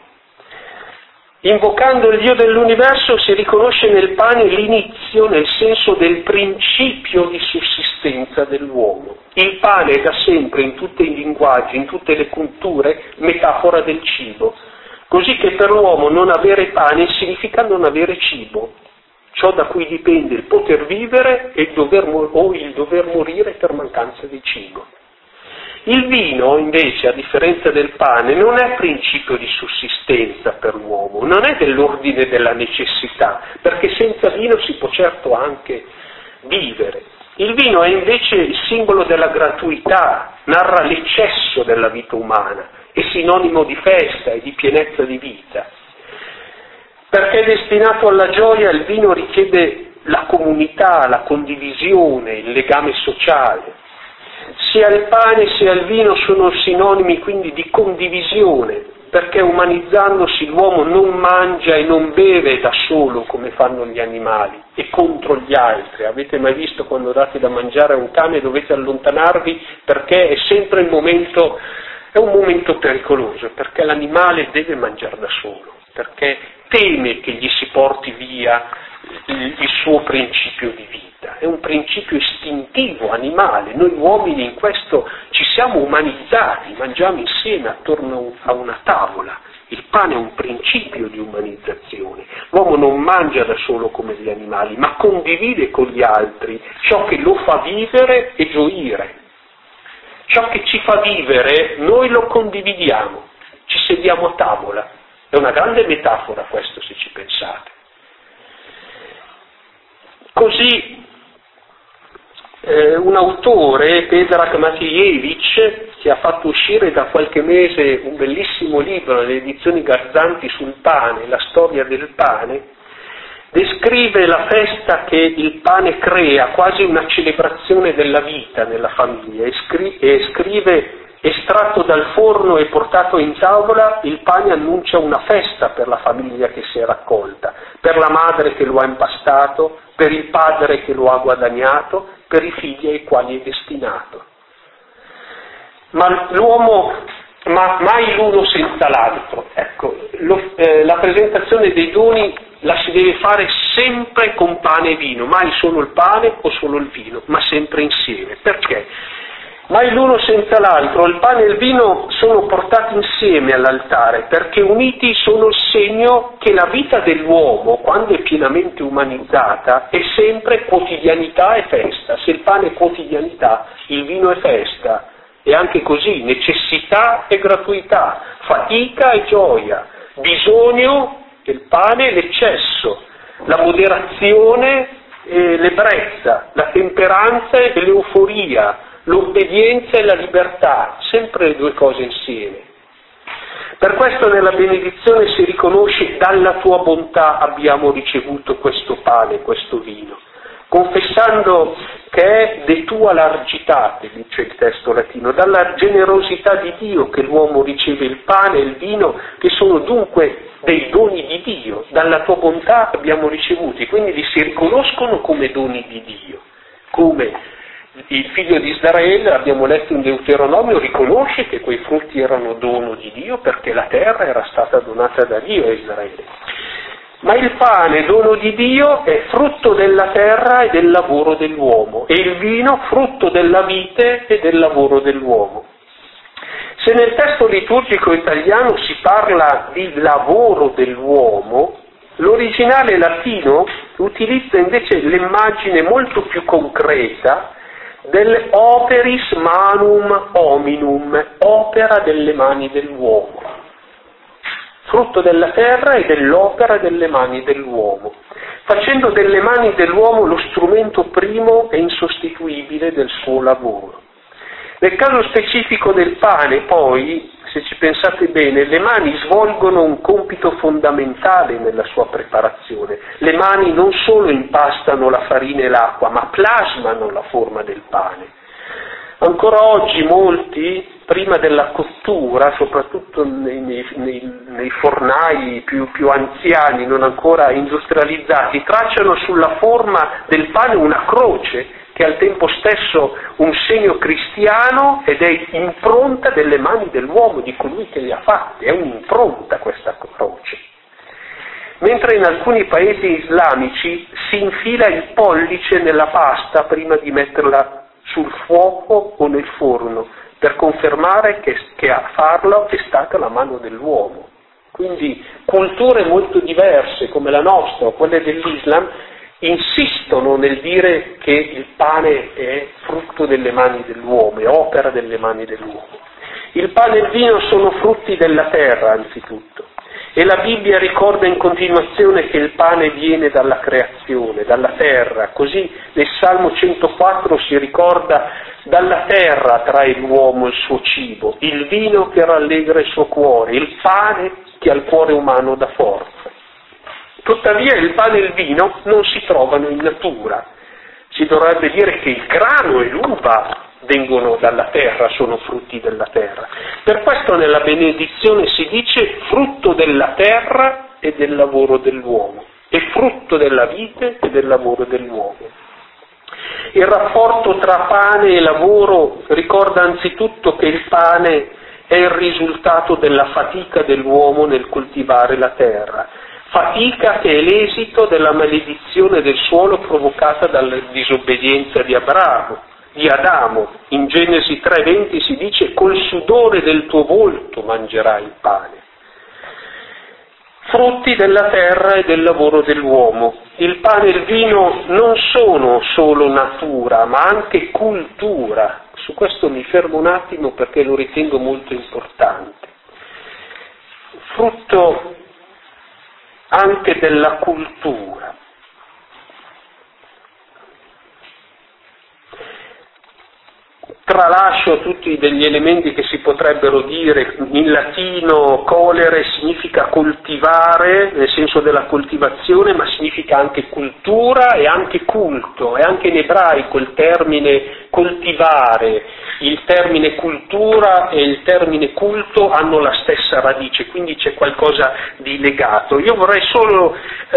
Invocando il Dio dell'universo si riconosce nel pane l'inizio, nel senso del principio di sussistenza dell'uomo. Il pane è da sempre, in tutti i linguaggi, in tutte le culture, metafora del cibo, così che per l'uomo non avere pane significa non avere cibo, ciò da cui dipende il poter vivere e il dover, o il dover morire per mancanza di cibo. Il vino, invece, a differenza del pane, non è principio di sussistenza per l'uomo, non è dell'ordine della necessità, perché senza vino si può certo anche vivere. Il vino è invece il simbolo della gratuità, narra l'eccesso della vita umana, è sinonimo di festa e di pienezza di vita. Perché è destinato alla gioia, il vino richiede la comunità, la condivisione, il legame sociale. Sia il pane sia il vino sono sinonimi quindi di condivisione, perché umanizzandosi l'uomo non mangia e non beve da solo come fanno gli animali e contro gli altri. Avete mai visto quando date da mangiare a un cane dovete allontanarvi perché è sempre il momento, è un momento pericoloso, perché l'animale deve mangiare da solo, perché teme che gli si porti via il, il suo principio di vita. È un principio istintivo, animale. Noi uomini in questo ci siamo umanizzati, mangiamo insieme attorno a una tavola. Il pane è un principio di umanizzazione. L'uomo non mangia da solo come gli animali, ma condivide con gli altri ciò che lo fa vivere e gioire. Ciò che ci fa vivere noi lo condividiamo, ci sediamo a tavola. È una grande metafora questo, se ci pensate. Così eh, un autore, Predrag Matejevich, che ha fatto uscire da qualche mese un bellissimo libro, le edizioni Garzanti sul pane, la storia del pane, descrive la festa che il pane crea, quasi una celebrazione della vita nella famiglia, e, scri- e scrive: estratto dal forno e portato in tavola, il pane annuncia una festa per la famiglia che si è raccolta, per la madre che lo ha impastato, per il padre che lo ha guadagnato, per i figli ai quali è destinato. Ma l'uomo, ma mai l'uno senza l'altro. Ecco, lo, eh, la presentazione dei doni la si deve fare sempre con pane e vino, mai solo il pane o solo il vino, ma sempre insieme. Perché? Mai l'uno senza l'altro, il pane e il vino sono portati insieme all'altare, perché uniti sono il segno che la vita dell'uomo, quando è pienamente umanizzata, è sempre quotidianità e festa. Se il pane è quotidianità, il vino è festa. E anche così, necessità e gratuità, fatica e gioia, bisogno del pane e l'eccesso, la moderazione e l'ebbrezza, la temperanza e l'euforia, l'obbedienza e la libertà, sempre le due cose insieme. Per questo nella benedizione si riconosce: dalla tua bontà abbiamo ricevuto questo pane, questo vino, confessando che è de tua largitate, dice il testo latino, dalla generosità di Dio che l'uomo riceve il pane e il vino, che sono dunque dei doni di Dio, dalla tua bontà abbiamo ricevuti, quindi li si riconoscono come doni di Dio, come il figlio di Israele, abbiamo letto in Deuteronomio, riconosce che quei frutti erano dono di Dio perché la terra era stata donata da Dio a Israele. Ma il pane, dono di Dio, è frutto della terra e del lavoro dell'uomo, e il vino frutto della vite e del lavoro dell'uomo. Se nel testo liturgico italiano si parla di lavoro dell'uomo, l'originale latino utilizza invece l'immagine molto più concreta del operis manum hominum, opera delle mani dell'uomo, frutto della terra e dell'opera delle mani dell'uomo, facendo delle mani dell'uomo lo strumento primo e insostituibile del suo lavoro. Nel caso specifico del pane, poi, se ci pensate bene, le mani svolgono un compito fondamentale nella sua preparazione. Le mani non solo impastano la farina e l'acqua, ma plasmano la forma del pane. Ancora oggi molti, prima della cottura, soprattutto nei, nei, nei, nei fornai più, più anziani, non ancora industrializzati, tracciano sulla forma del pane una croce, che è al tempo stesso un segno cristiano ed è impronta delle mani dell'uomo, di colui che li ha fatti, è un'impronta questa croce. Mentre in alcuni paesi islamici si infila il pollice nella pasta prima di metterla sul fuoco o nel forno, per confermare che, che a farlo è stata la mano dell'uomo. Quindi culture molto diverse come la nostra o quelle dell'Islam insistono nel dire che il pane è frutto delle mani dell'uomo, è opera delle mani dell'uomo. Il pane e il vino sono frutti della terra anzitutto, e la Bibbia ricorda in continuazione che il pane viene dalla creazione, dalla terra. Così nel Salmo centoquattro si ricorda: dalla terra trae l'uomo il suo cibo, il vino che rallegra il suo cuore, il pane che al cuore umano dà forza. Tuttavia il pane e il vino non si trovano in natura. Si dovrebbe dire che il grano e l'uva vengono dalla terra, sono frutti della terra. Per questo nella benedizione si dice frutto della terra e del lavoro dell'uomo, e frutto della vite e del lavoro dell'uomo. Il rapporto tra pane e lavoro ricorda anzitutto che il pane è il risultato della fatica dell'uomo nel coltivare la terra, fatica che è l'esito della maledizione del suolo provocata dalla disobbedienza di Abramo, di Adamo. In Genesi tre venti si dice: col sudore del tuo volto mangerai il pane. Frutti della terra e del lavoro dell'uomo. Il pane e il vino non sono solo natura, ma anche cultura. Su questo mi fermo un attimo perché lo ritengo molto importante. Frutto anche della cultura. Tralascio tutti degli elementi che si potrebbero dire in latino. Colere significa coltivare, nel senso della coltivazione, ma significa anche cultura e anche culto. E anche in ebraico il termine coltivare, il termine cultura e il termine culto hanno la stessa radice, quindi c'è qualcosa di legato. Io vorrei solo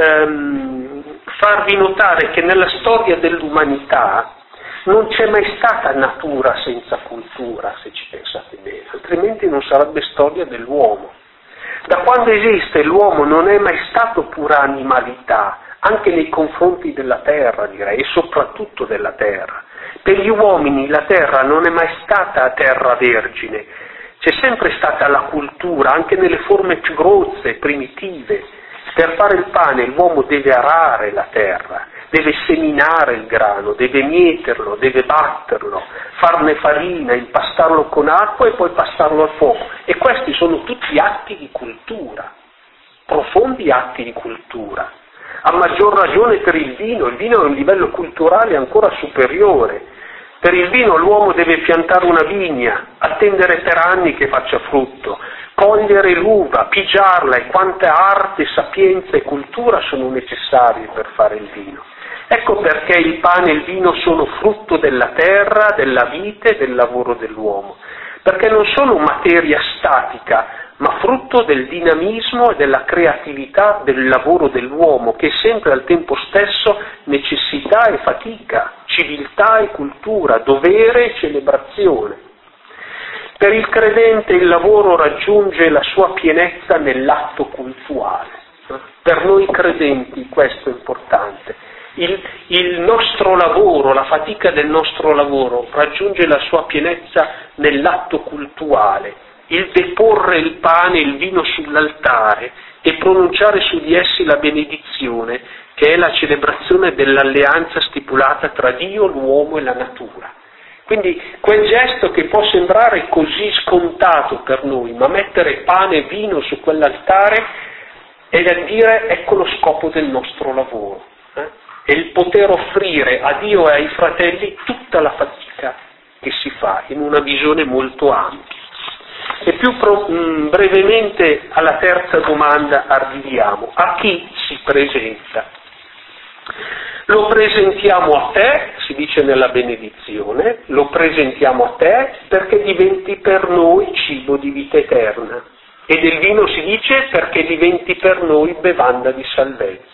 ehm, farvi notare che nella storia dell'umanità non c'è mai stata natura senza cultura, se ci pensate bene, altrimenti non sarebbe storia dell'uomo. Da quando esiste l'uomo non è mai stato pura animalità, anche nei confronti della terra, direi, e soprattutto della terra. Per gli uomini la terra non è mai stata terra vergine, c'è sempre stata la cultura, anche nelle forme più grozze, primitive. Per fare il pane l'uomo deve arare la terra, deve seminare il grano, deve mieterlo, deve batterlo, farne farina, impastarlo con acqua e poi passarlo al fuoco. E questi sono tutti atti di cultura, profondi atti di cultura. A maggior ragione per il vino, il vino è un livello culturale ancora superiore. Per il vino l'uomo deve piantare una vigna, attendere per anni che faccia frutto, cogliere l'uva, pigiarla, e quante arte, sapienza e cultura sono necessarie per fare il vino. Ecco perché il pane e il vino sono frutto della terra, della vite e del lavoro dell'uomo, perché non sono materia statica, ma frutto del dinamismo e della creatività del lavoro dell'uomo, che è sempre al tempo stesso necessità e fatica, civiltà e cultura, dovere e celebrazione. Per il credente il lavoro raggiunge la sua pienezza nell'atto cultuale. Per noi credenti questo è importante. Il, il nostro lavoro, la fatica del nostro lavoro raggiunge la sua pienezza nell'atto cultuale, il deporre il pane e il vino sull'altare e pronunciare su di essi la benedizione, che è la celebrazione dell'alleanza stipulata tra Dio, l'uomo e la natura. Quindi quel gesto che può sembrare così scontato per noi, ma mettere pane e vino su quell'altare è da dire: ecco lo scopo del nostro lavoro. Eh? È il poter offrire a Dio e ai fratelli tutta la fatica che si fa in una visione molto ampia. E più pro, mh, brevemente alla terza domanda arriviamo: a chi si presenta? Lo presentiamo a te, si dice nella benedizione, lo presentiamo a te perché diventi per noi cibo di vita eterna. E del vino si dice perché diventi per noi bevanda di salvezza.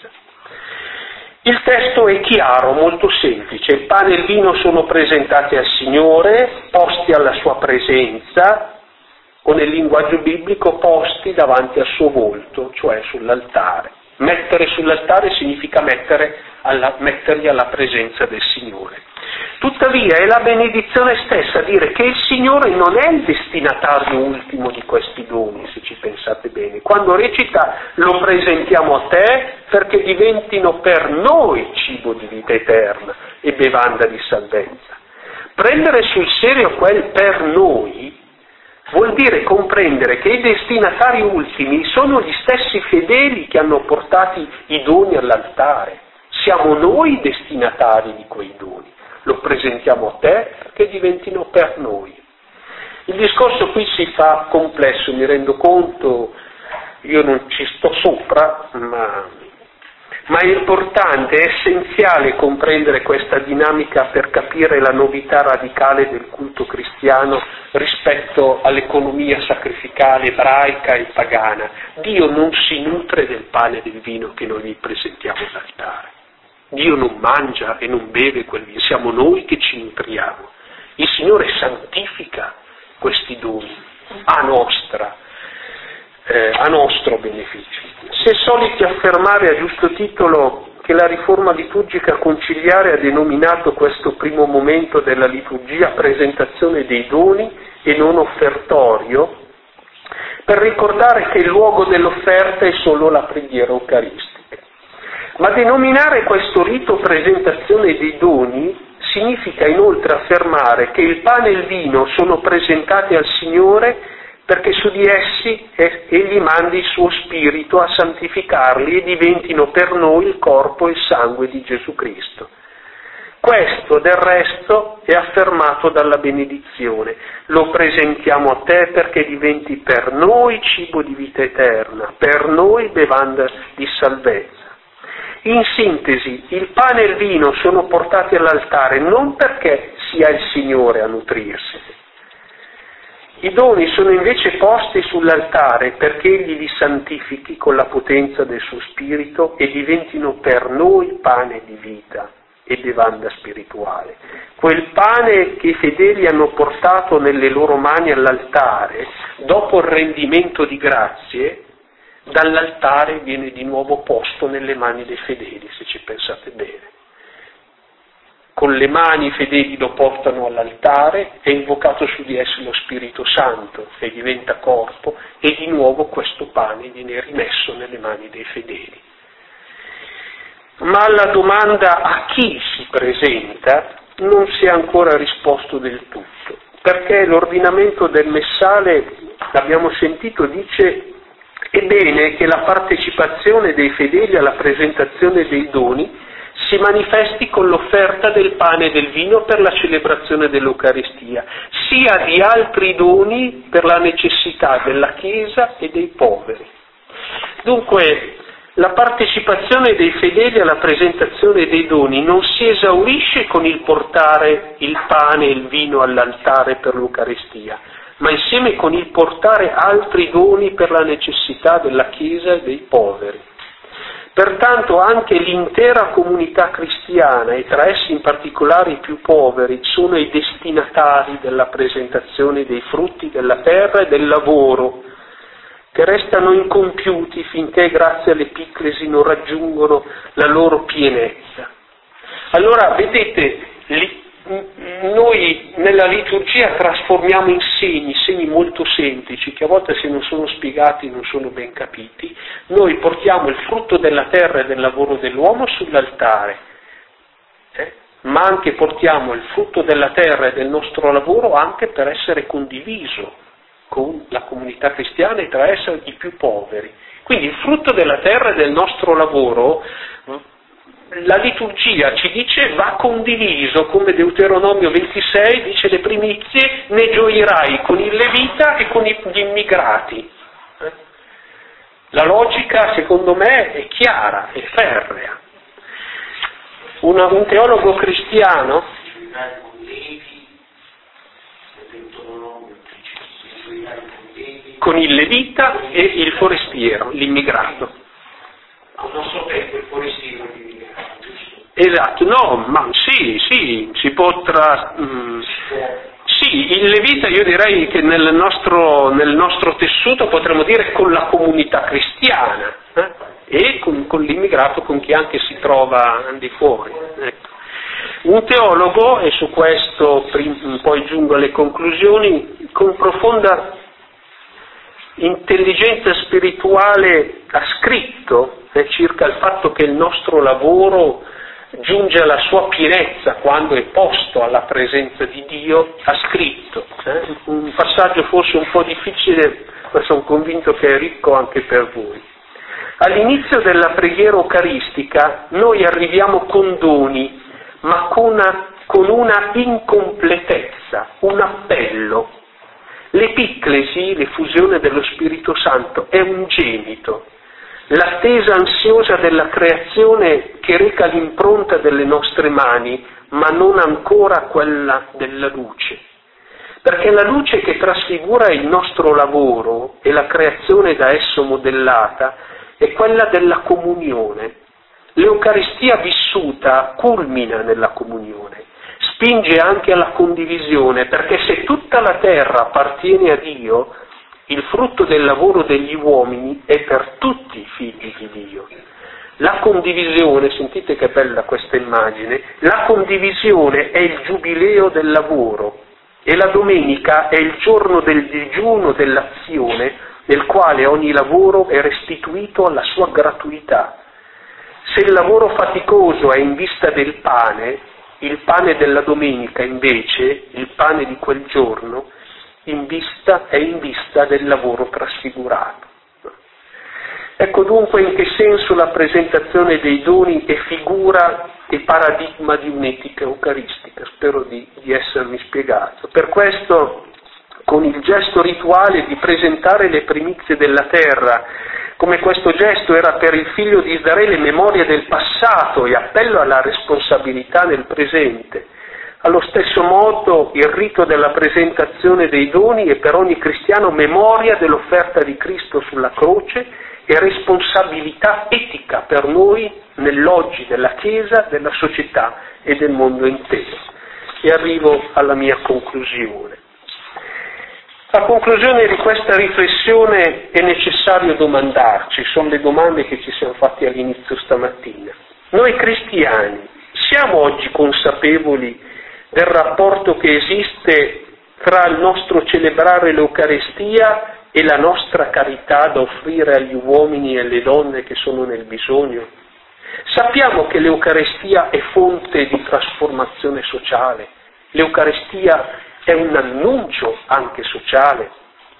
Il testo è chiaro, molto semplice. Il pane e il vino sono presentati al Signore, posti alla sua presenza, o nel linguaggio biblico posti davanti al suo volto, cioè sull'altare. Mettere sull'altare significa mettere alla, metterli alla presenza del Signore. Tuttavia è la benedizione stessa dire che il Signore non è il destinatario ultimo di questi doni, se ci pensate bene. Quando recita lo presentiamo a te perché diventino per noi cibo di vita eterna e bevanda di salvezza. Prendere sul serio quel per noi vuol dire comprendere che i destinatari ultimi sono gli stessi fedeli che hanno portato i doni all'altare. Siamo noi i destinatari di quei doni. Lo presentiamo a te perché diventino per noi. Il discorso qui si fa complesso, mi rendo conto, io non ci sto sopra, ma Ma è importante, è essenziale comprendere questa dinamica per capire la novità radicale del culto cristiano rispetto all'economia sacrificale ebraica e pagana. Dio non si nutre del pane e del vino che noi gli presentiamo all'altare. Dio non mangia e non beve quel vino, siamo noi che ci nutriamo. Il Signore santifica questi doni a nostra, eh, a nostro beneficio. Si è soliti affermare a giusto titolo che la riforma liturgica conciliare ha denominato questo primo momento della liturgia presentazione dei doni e non offertorio, per ricordare che il luogo dell'offerta è solo la preghiera eucaristica. Ma denominare questo rito presentazione dei doni significa inoltre affermare che il pane e il vino sono presentati al Signore perché su di essi Egli mandi il suo Spirito a santificarli e diventino per noi il corpo e il sangue di Gesù Cristo. Questo, del resto, è affermato dalla benedizione. Lo presentiamo a te perché diventi per noi cibo di vita eterna, per noi bevanda di salvezza. In sintesi, il pane e il vino sono portati all'altare non perché sia il Signore a nutrirsene. I doni sono invece posti sull'altare perché Egli li santifichi con la potenza del suo Spirito e diventino per noi pane di vita e bevanda spirituale. Quel pane che i fedeli hanno portato nelle loro mani all'altare, dopo il rendimento di grazie, dall'altare viene di nuovo posto nelle mani dei fedeli, se ci pensate bene. Con le mani i fedeli lo portano all'altare, è invocato su di essi lo Spirito Santo e diventa corpo, e di nuovo questo pane viene rimesso nelle mani dei fedeli. Ma alla domanda a chi si presenta non si è ancora risposto del tutto, perché l'ordinamento del messale, l'abbiamo sentito, dice: è bene che la partecipazione dei fedeli alla presentazione dei doni si manifesti con l'offerta del pane e del vino per la celebrazione dell'Eucaristia, sia di altri doni per la necessità della Chiesa e dei poveri. Dunque, la partecipazione dei fedeli alla presentazione dei doni non si esaurisce con il portare il pane e il vino all'altare per l'Eucaristia, ma insieme con il portare altri doni per la necessità della Chiesa e dei poveri. Pertanto anche l'intera comunità cristiana, e tra essi in particolare i più poveri, sono i destinatari della presentazione dei frutti della terra e del lavoro, che restano incompiuti finché grazie all'epiclesi non raggiungono la loro pienezza. Allora, vedete, li, noi nella liturgia trasformiamo in segni, segni molto semplici, che a volte se non sono spiegati non sono ben capiti. Noi portiamo il frutto della terra e del lavoro dell'uomo sull'altare, eh? ma anche portiamo il frutto della terra e del nostro lavoro anche per essere condiviso con la comunità cristiana e tra esse i più poveri. Quindi il frutto della terra e del nostro lavoro, la liturgia ci dice, va condiviso, come Deuteronomio ventisei dice: le primizie ne gioirai con il Levita e con gli immigrati. La logica, secondo me, è chiara, è ferrea. Una, un teologo cristiano con il Levita e il forestiero, l'immigrato. Al nostro tempo il forestiero è l'immigrato, giusto? Esatto, no, ma sì, sì, si potrà... Mm, sì, il Levita io direi che nel nostro, nel nostro tessuto potremmo dire con la comunità cristiana, eh? e con, con l'immigrato, con chi anche si trova al di fuori. Ecco. Un teologo, e su questo poi giungo alle conclusioni, con profonda intelligenza spirituale ha scritto eh, circa il fatto che il nostro lavoro giunge alla sua pienezza quando è posto alla presenza di Dio, ha scritto, eh, un passaggio forse un po' difficile, ma sono convinto che è ricco anche per voi. All'inizio della preghiera eucaristica noi arriviamo con doni, ma con una, con una incompletezza, un appello. L'epiclesi, l'effusione dello Spirito Santo, è un gemito. l'attesa ansiosa della creazione che reca l'impronta delle nostre mani, ma non ancora quella della luce. Perché la luce che trasfigura il nostro lavoro e la creazione da esso modellata è quella della comunione. L'Eucaristia vissuta culmina nella comunione, spinge anche alla condivisione, perché se tutta la terra appartiene a Dio, il frutto del lavoro degli uomini è per tutti i figli di Dio. La condivisione, sentite che bella questa immagine, la condivisione è il giubileo del lavoro e la domenica è il giorno del digiuno dell'azione nel quale ogni lavoro è restituito alla sua gratuità. Se il lavoro faticoso è in vista del pane, il pane della domenica invece, il pane di quel giorno, in vista, è in vista del lavoro trasfigurato. Ecco dunque in che senso la presentazione dei doni è figura e paradigma di un'etica eucaristica. Spero di, di essermi spiegato. Per questo, con il gesto rituale di presentare le primizie della terra, come questo gesto era per il figlio di Israele memoria del passato e appello alla responsabilità nel presente, allo stesso modo il rito della presentazione dei doni è per ogni cristiano memoria dell'offerta di Cristo sulla croce e responsabilità etica per noi nell'oggi della Chiesa, della società e del mondo intero. E arrivo alla mia conclusione. A conclusione di questa riflessione è necessario domandarci, sono le domande che ci siamo fatti all'inizio stamattina. Noi cristiani siamo oggi consapevoli del rapporto che esiste tra il nostro celebrare l'Eucaristia e la nostra carità da offrire agli uomini e alle donne che sono nel bisogno? Sappiamo che l'Eucaristia è fonte di trasformazione sociale, l'Eucaristia è un annuncio anche sociale.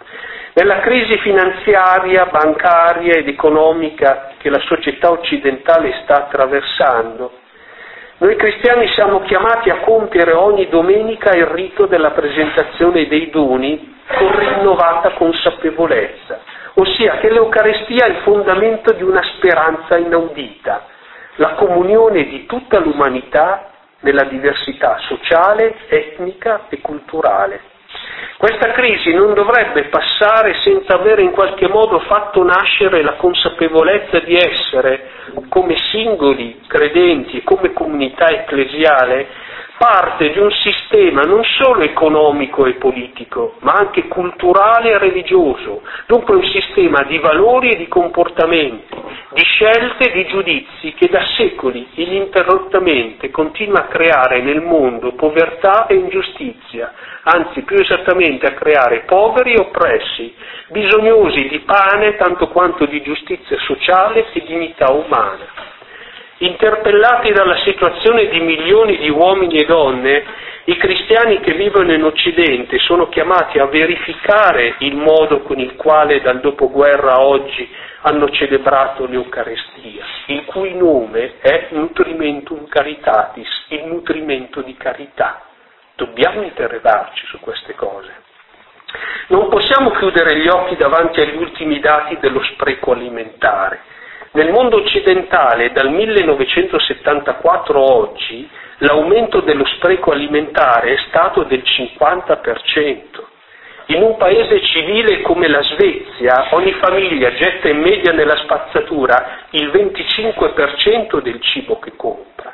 Nella crisi finanziaria, bancaria ed economica che la società occidentale sta attraversando, noi cristiani siamo chiamati a compiere ogni domenica il rito della presentazione dei doni con rinnovata consapevolezza, ossia che l'Eucaristia è il fondamento di una speranza inaudita, la comunione di tutta l'umanità nella diversità sociale, etnica e culturale. Questa crisi non dovrebbe passare senza aver in qualche modo fatto nascere la consapevolezza di essere, come singoli credenti e come comunità ecclesiale, parte di un sistema non solo economico e politico, ma anche culturale e religioso, dunque un sistema di valori e di comportamenti, di scelte e di giudizi che da secoli ininterrottamente continua a creare nel mondo povertà e ingiustizia, anzi più esattamente a creare poveri e oppressi, bisognosi di pane tanto quanto di giustizia sociale e dignità umana. Interpellati dalla situazione di milioni di uomini e donne, i cristiani che vivono in Occidente sono chiamati a verificare il modo con il quale dal dopoguerra a oggi hanno celebrato l'Eucaristia, il cui nome è Nutrimentum Caritatis, il nutrimento di carità. Dobbiamo interrogarci su queste cose. Non possiamo chiudere gli occhi davanti agli ultimi dati dello spreco alimentare. Nel mondo occidentale, dal millenovecentosettantaquattro a oggi, l'aumento dello spreco alimentare è stato del cinquanta per cento. In un paese civile come la Svezia, ogni famiglia getta in media nella spazzatura il venticinque per cento del cibo che compra.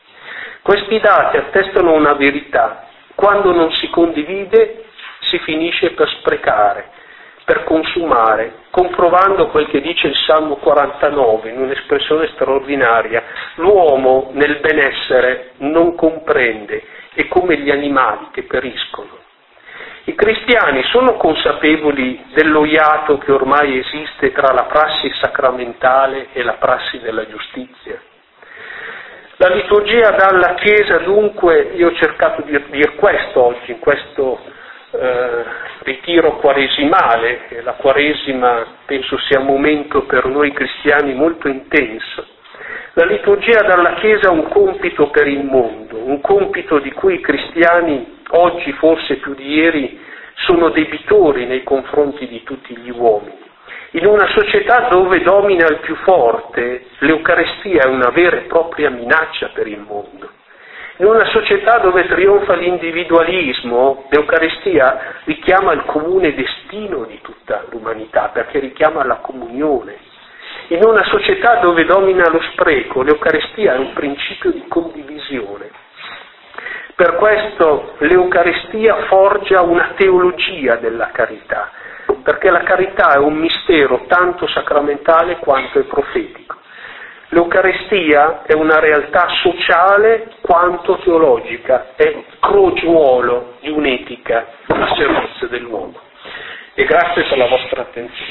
Questi dati attestano una verità: quando non si condivide si finisce per sprecare, per consumare, comprovando quel che dice il Salmo quarantanove in un'espressione straordinaria: l'uomo nel benessere non comprende, è come gli animali che periscono. I cristiani sono consapevoli dello iato che ormai esiste tra la prassi sacramentale e la prassi della giustizia? La liturgia dà alla Chiesa, dunque, io ho cercato di dire questo oggi, in questo eh, ritiro quaresimale, e la Quaresima penso sia un momento per noi cristiani molto intenso. La liturgia dà alla Chiesa un compito per il mondo, un compito di cui i cristiani oggi, forse più di ieri, sono debitori nei confronti di tutti gli uomini. In una società dove domina il più forte, l'Eucarestia è una vera e propria minaccia per il mondo. In una società dove trionfa l'individualismo, l'Eucarestia richiama il comune destino di tutta l'umanità, perché richiama la comunione. In una società dove domina lo spreco, l'Eucarestia è un principio di condivisione. Per questo l'Eucarestia forgia una teologia della carità, perché la carità è un mistero tanto sacramentale quanto è profetico. L'Eucarestia è una realtà sociale quanto teologica, è crogiuolo di un'etica a servizio dell'uomo. E grazie per la vostra attenzione.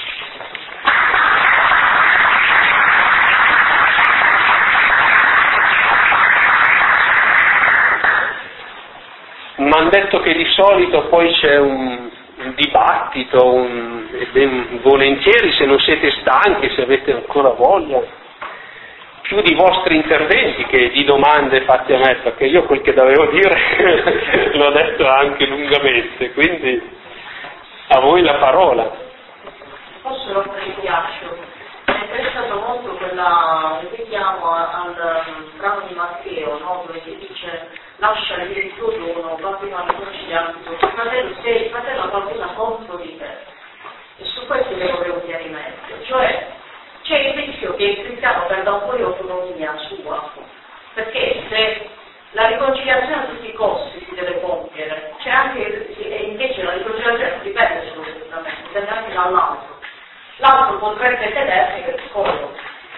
Mi hanno detto che di solito poi c'è un, un dibattito, un, e ben volentieri, se non siete stanchi, se avete ancora voglia, più di vostri interventi che di domande fatte a me, perché io quel che dovevo dire l'ho detto anche lungamente, quindi a voi la parola. Posso rompere il ghiaccio? Mi è interessato molto quella, richiamo al brano di Matteo, no? Dove si dice lascia il tuo dono, va prima a riconciliarti con tuo fratello, se il fratello ha qualcosa contro di te. E su questo devo avere un chiarimento, cioè c'è il rischio che il cristiano perda un po' di autonomia sua, perché se la riconciliazione a tutti i costi si deve compiere, c'è anche, e invece la riconciliazione non dipende solo direttamente, dipende anche dall'altro. L'altro potrebbe tedersi per scollo,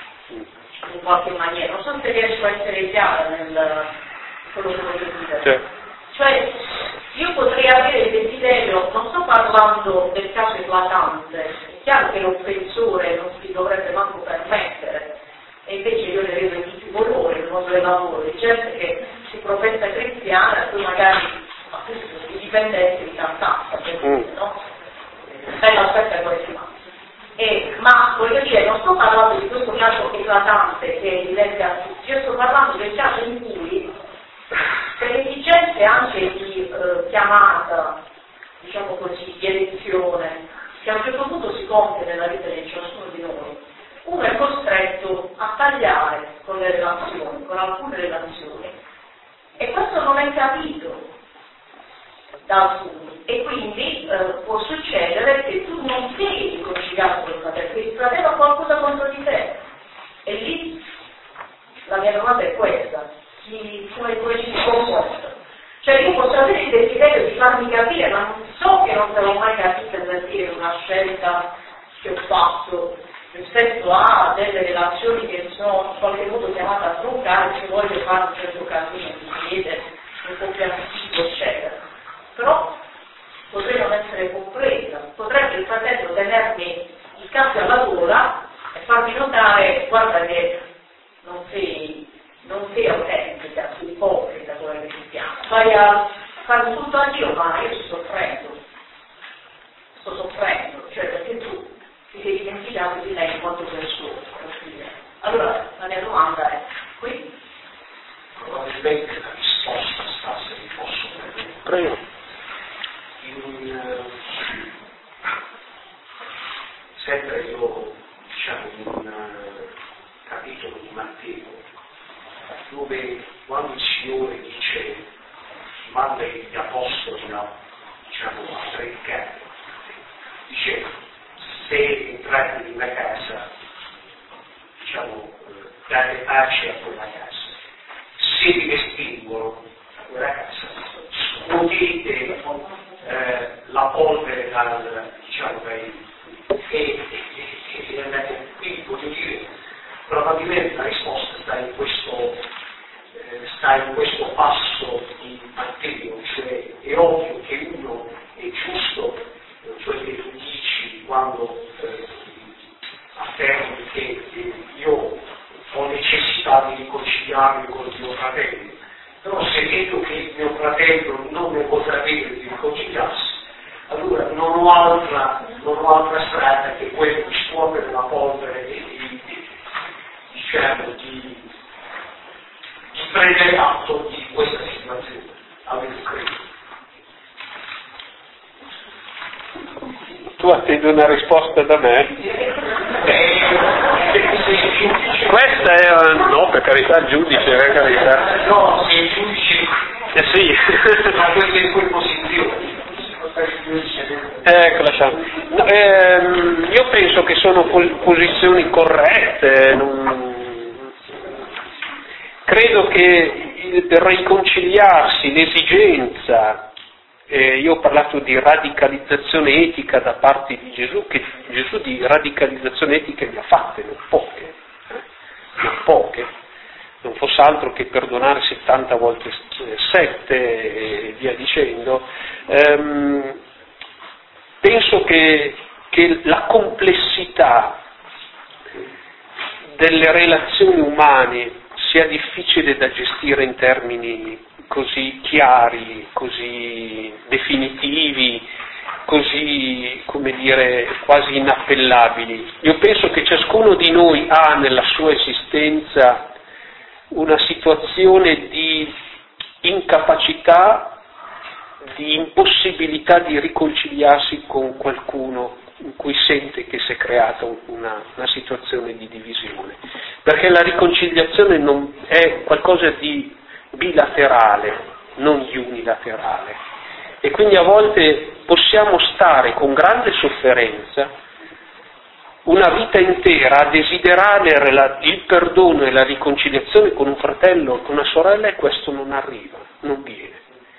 in qualche maniera. Non so se riesco a essere chiara nel quello che voglio dire. Sì. Cioè, io potrei avere il desiderio, non sto parlando del caso eclatante, è chiaro che l'offensore non si dovrebbe manco permettere, e invece io ne vedo in tutti i valori, nel mondo del lavoro, di gente che si professa cristiana e poi magari appunto i dipendenti di cantanza, per mm. dire, no? Bella aspetta è questa. Eh, ma voglio dire, non sto parlando di questo caso eclatante che è evidente a tutti, io sto parlando del caso in cui per esigenze anche di eh, chiamata, diciamo così, di elezione, che a un certo punto si compie nella vita di ciascuno di noi, uno è costretto a tagliare con le relazioni, con alcune relazioni, e questo non è capito da alcuni, e quindi eh, può succedere che tu non sei riconciliato con il fratello, che il fratello ha qualcosa contro di te, e lì la mia domanda è questa: chi, come, come ci si comporta? Cioè io posso avere il desiderio di farmi capire, ma non so che non te l'ho mai capita per dire una scelta che ho fatto rispetto a delle relazioni che sono in qualche modo chiamate a troncare, se voglio fare un certo casino di chiede un po' più anticipo, eccetera. Però potrei non essere compresa, potrebbe il fratello tenermi il capo alla gola e farmi notare: guarda che non sei, non sei autentica, sei ipocrita come cristiana, vai a fare tutto anch'io, ma io sto soffrendo, sto soffrendo, cioè perché tu ti sei dimenticato di lei in quanto persona. Allora la mia domanda è qui. Probabilmente la risposta sta, se vi posso Prego. in un sempre io diciamo in un capitolo di Matteo, dove quando il Signore dice manda gli apostoli a, diciamo, a predicare, dice: se entrate in una casa, diciamo, date pace a quella casa, se vi respingono a quella casa, scuotete eh, la polvere dal, diciamo, dai, e, e, e andate. Quindi voglio dire, probabilmente la risposta sta in questo, eh, sta in questo passo di Matteo, cioè è ovvio che uno è giusto, cioè che tu dici quando eh, affermi che eh, io ho necessità di riconciliarmi con il mio fratello, però se vedo che il mio fratello non ne potrà avere di riconciliarsi, allora non ho altra, non ho altra strada che quella di scuotere la polvere e di, di, diciamo, di, di prendere atto di questa situazione. Avete credo? Tu attendi una risposta da me? Questa è... no, per carità, il giudice, per carità. No, se il giudice... Eh sì. Ma quelle in quelle posizioni. Ecco, lasciamo. No, ehm, io penso che sono posizioni corrette, non... credo che il riconciliarsi, l'esigenza, eh, io ho parlato di radicalizzazione etica da parte di Gesù, che Gesù di radicalizzazione etica ne ha fatte, non poche, eh? non poche, non fosse altro che perdonare settanta volte sette e via dicendo. Ehm, penso che, che la complessità delle relazioni umane sia difficile da gestire in termini così chiari, così definitivi, così, come dire, quasi inappellabili. Io penso che ciascuno di noi ha nella sua esistenza una situazione di incapacità, di impossibilità di riconciliarsi con qualcuno in cui sente che si è creata una, una situazione di divisione, perché la riconciliazione non è qualcosa di bilaterale, non di unilaterale, e quindi a volte possiamo stare con grande sofferenza una vita intera a desiderare il perdono e la riconciliazione con un fratello o con una sorella, e questo non arriva, non viene.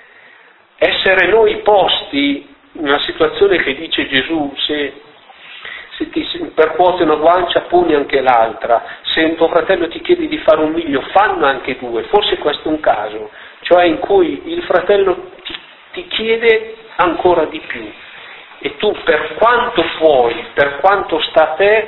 Essere noi posti in una situazione che dice Gesù, se, se ti percuote una guancia poni anche l'altra, se un tuo fratello ti chiede di fare un miglio fanno anche due, forse questo è un caso, cioè in cui il fratello ti, ti chiede ancora di più, e tu per quanto puoi, per quanto sta a te,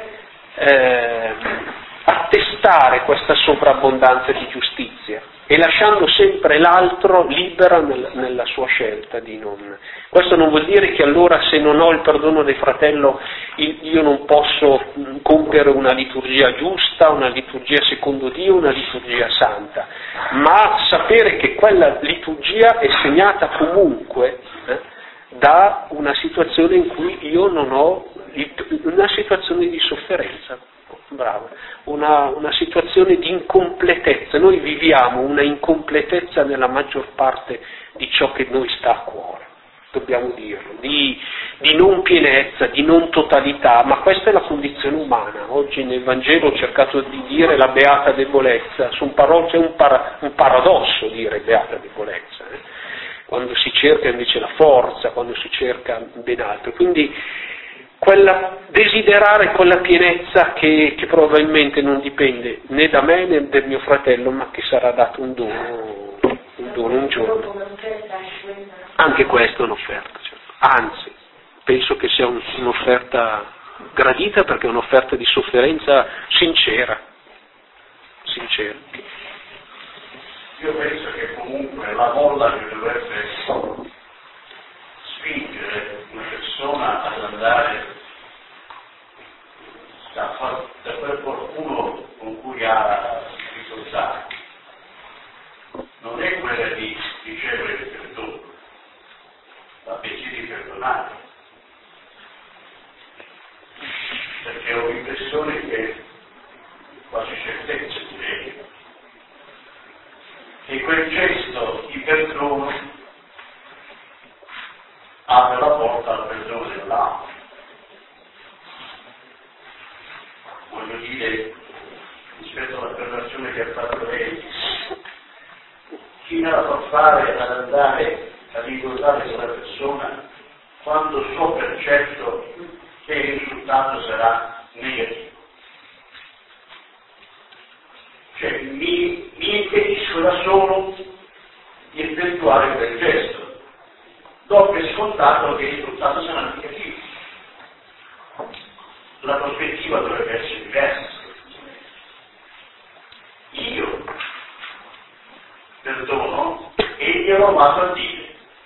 eh, attestare questa sovrabbondanza di giustizia, e lasciando sempre l'altro libera nel, nella sua scelta di non. Questo non vuol dire che allora, se non ho il perdono del fratello, io non posso compiere una liturgia giusta, una liturgia secondo Dio, una liturgia santa, ma sapere che quella liturgia è segnata comunque eh, da una situazione in cui io non ho, una situazione di sofferenza. Bravo, una, una situazione di incompletezza. Noi viviamo una incompletezza nella maggior parte di ciò che noi sta a cuore, dobbiamo dirlo, di, di non pienezza, di non totalità, ma questa è la condizione umana. Oggi nel Vangelo ho cercato di dire la beata debolezza, sono parole, c'è un, para, un paradosso dire beata debolezza, eh? Quando si cerca invece la forza, quando si cerca ben altro. Quindi quella, desiderare quella pienezza che, che probabilmente non dipende né da me né del mio fratello, ma che sarà dato un dono, un dono un giorno. Anche questa è un'offerta, certo. Anzi, penso che sia un, un'offerta gradita, perché è un'offerta di sofferenza sincera, sincera. Io penso che comunque la molla che dovrebbe spingere una persona ad andare da, da quel qualcuno con cui ha difficoltà non è quella di ricevere il perdono, ma bensì di perdonare, perché ho l'impressione che, quasi certezza direi, che quel gesto di perdono apre la porta al perdono dell'altro. Voglio dire, rispetto all'affermazione che ha fatto lei, chi me la fa fare ad andare a ricordare quella persona quando so per certo che il risultato sarà negativo? Cioè mi, mi impedisco da solo di effettuare quel gesto, do per scontato che il risultato sarà negativo. La prospettiva dovrebbe essere diversa. Io perdono e glielo amato a Dio,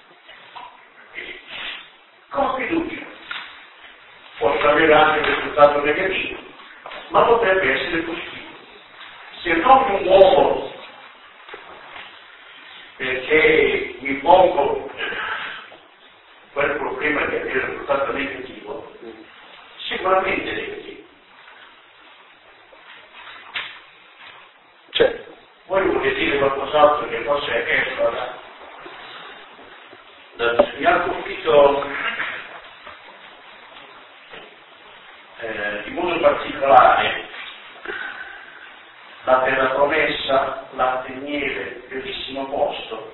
con fiducia. Posso avere anche un risultato negativo, ma potrebbe essere positivo. Se non un uomo, perché mi pongo quel problema di avere un risultato negativo, sicuramente deve dire. Certo. Voi volete dire qualcos'altro che forse è extra? Mi ha colpito eh, in modo particolare la terra promessa, latte e miele, bellissimo posto.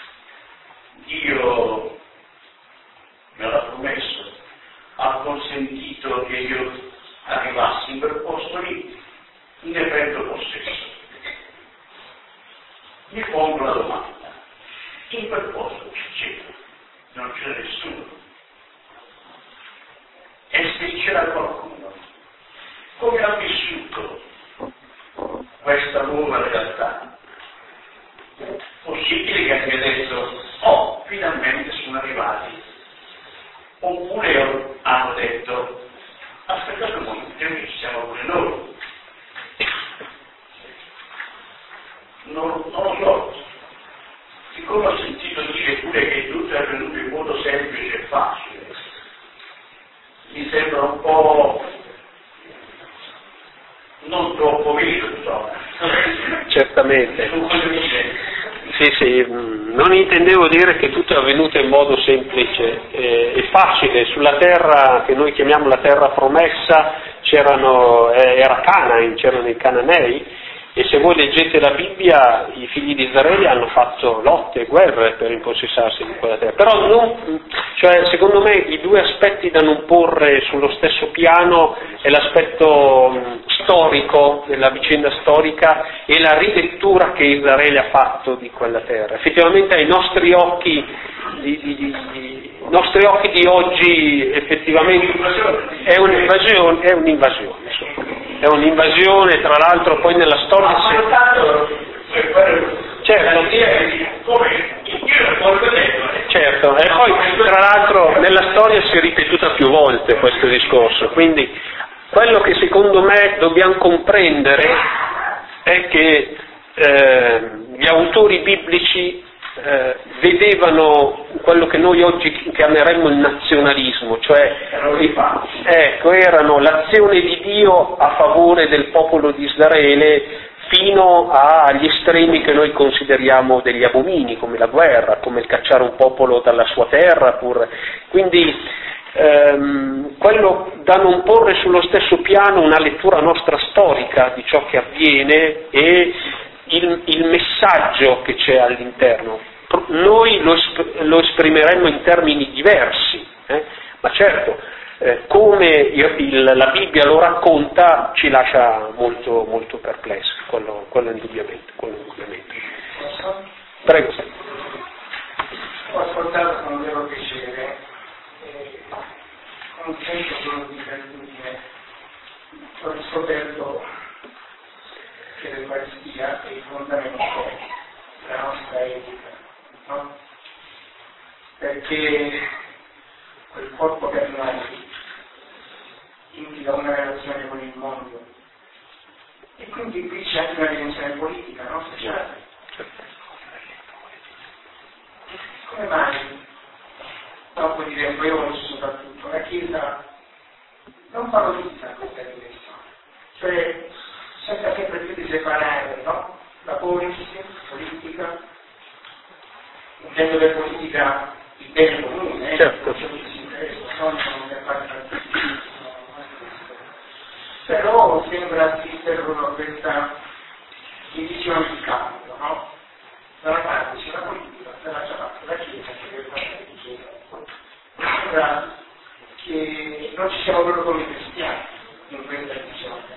Dio me l'ha promesso, ha consentito che io arrivassi in quel posto lì, in effetto possesso. Mi pongo la domanda, in quel posto c'è, non c'è nessuno. E se c'era qualcuno, come ha vissuto questa nuova realtà? Possibile che abbia detto, oh, finalmente sono arrivati. Oppure hanno detto, aspettate un momento, ci siamo pure noi. Non, non lo so. Siccome ho sentito dire pure che tutto è avvenuto in modo semplice e facile, mi sembra un po' non troppo vero, insomma. Certamente. Sì, sì, non intendevo dire che tutto è avvenuto in modo semplice e, e facile. Sulla terra che noi chiamiamo la terra promessa c'erano, era Canaan, c'erano i Cananei, e se voi leggete la Bibbia i figli di Israele hanno fatto lotte e guerre per impossessarsi di quella terra. Però non, cioè, secondo me i due aspetti da non porre sullo stesso piano è l'aspetto mh, storico della vicenda storica e la rilettura che Israele ha fatto di quella terra. Effettivamente ai nostri occhi di, di, di, di, nostri occhi di oggi effettivamente è un'invasione, è un'invasione, insomma. È un'invasione, tra l'altro poi nella storia... Certo, certo, e poi tra l'altro nella storia si è ripetuta più volte questo discorso, quindi quello che secondo me dobbiamo comprendere è che eh, gli autori biblici eh, vedevano quello che noi oggi chiameremmo il nazionalismo, cioè ecco, erano l'azione di Dio a favore del popolo di Israele fino agli estremi che noi consideriamo degli abomini, come la guerra, come il cacciare un popolo dalla sua terra, pur. Quindi ehm, quello da non porre sullo stesso piano una lettura nostra storica di ciò che avviene e il, il messaggio che c'è all'interno. Noi lo, lo esprimeremmo in termini diversi, eh? ma certo, eh, come il, il, la Bibbia lo racconta ci lascia molto, molto perplessi, quello, quello indubbiamente, quello indubbiamente. Prego. Ho ascoltato con vero piacere e con un senso solo di gratitudine ho scoperto che l'Eucaristia è il fondamento della nostra etica, no? Perché quel corpo per noi implica una relazione con il mondo e quindi qui c'è anche una dimensione politica, no? Sociale. Come mai dopo di tempo e oggi soprattutto la Chiesa non valorizza questa dimensione? Cioè cerca sempre più di separare, no? La polis, politica, intendo per politica il bene comune, eh? Certo. Non per fare però sembra esistere proprio questa divisione di campo, no? Da una parte c'è la politica, dall'altra parte la Chiesa, che è parte di Chiesa. Sembra che non ci siamo proprio come cristiani in questa divisione.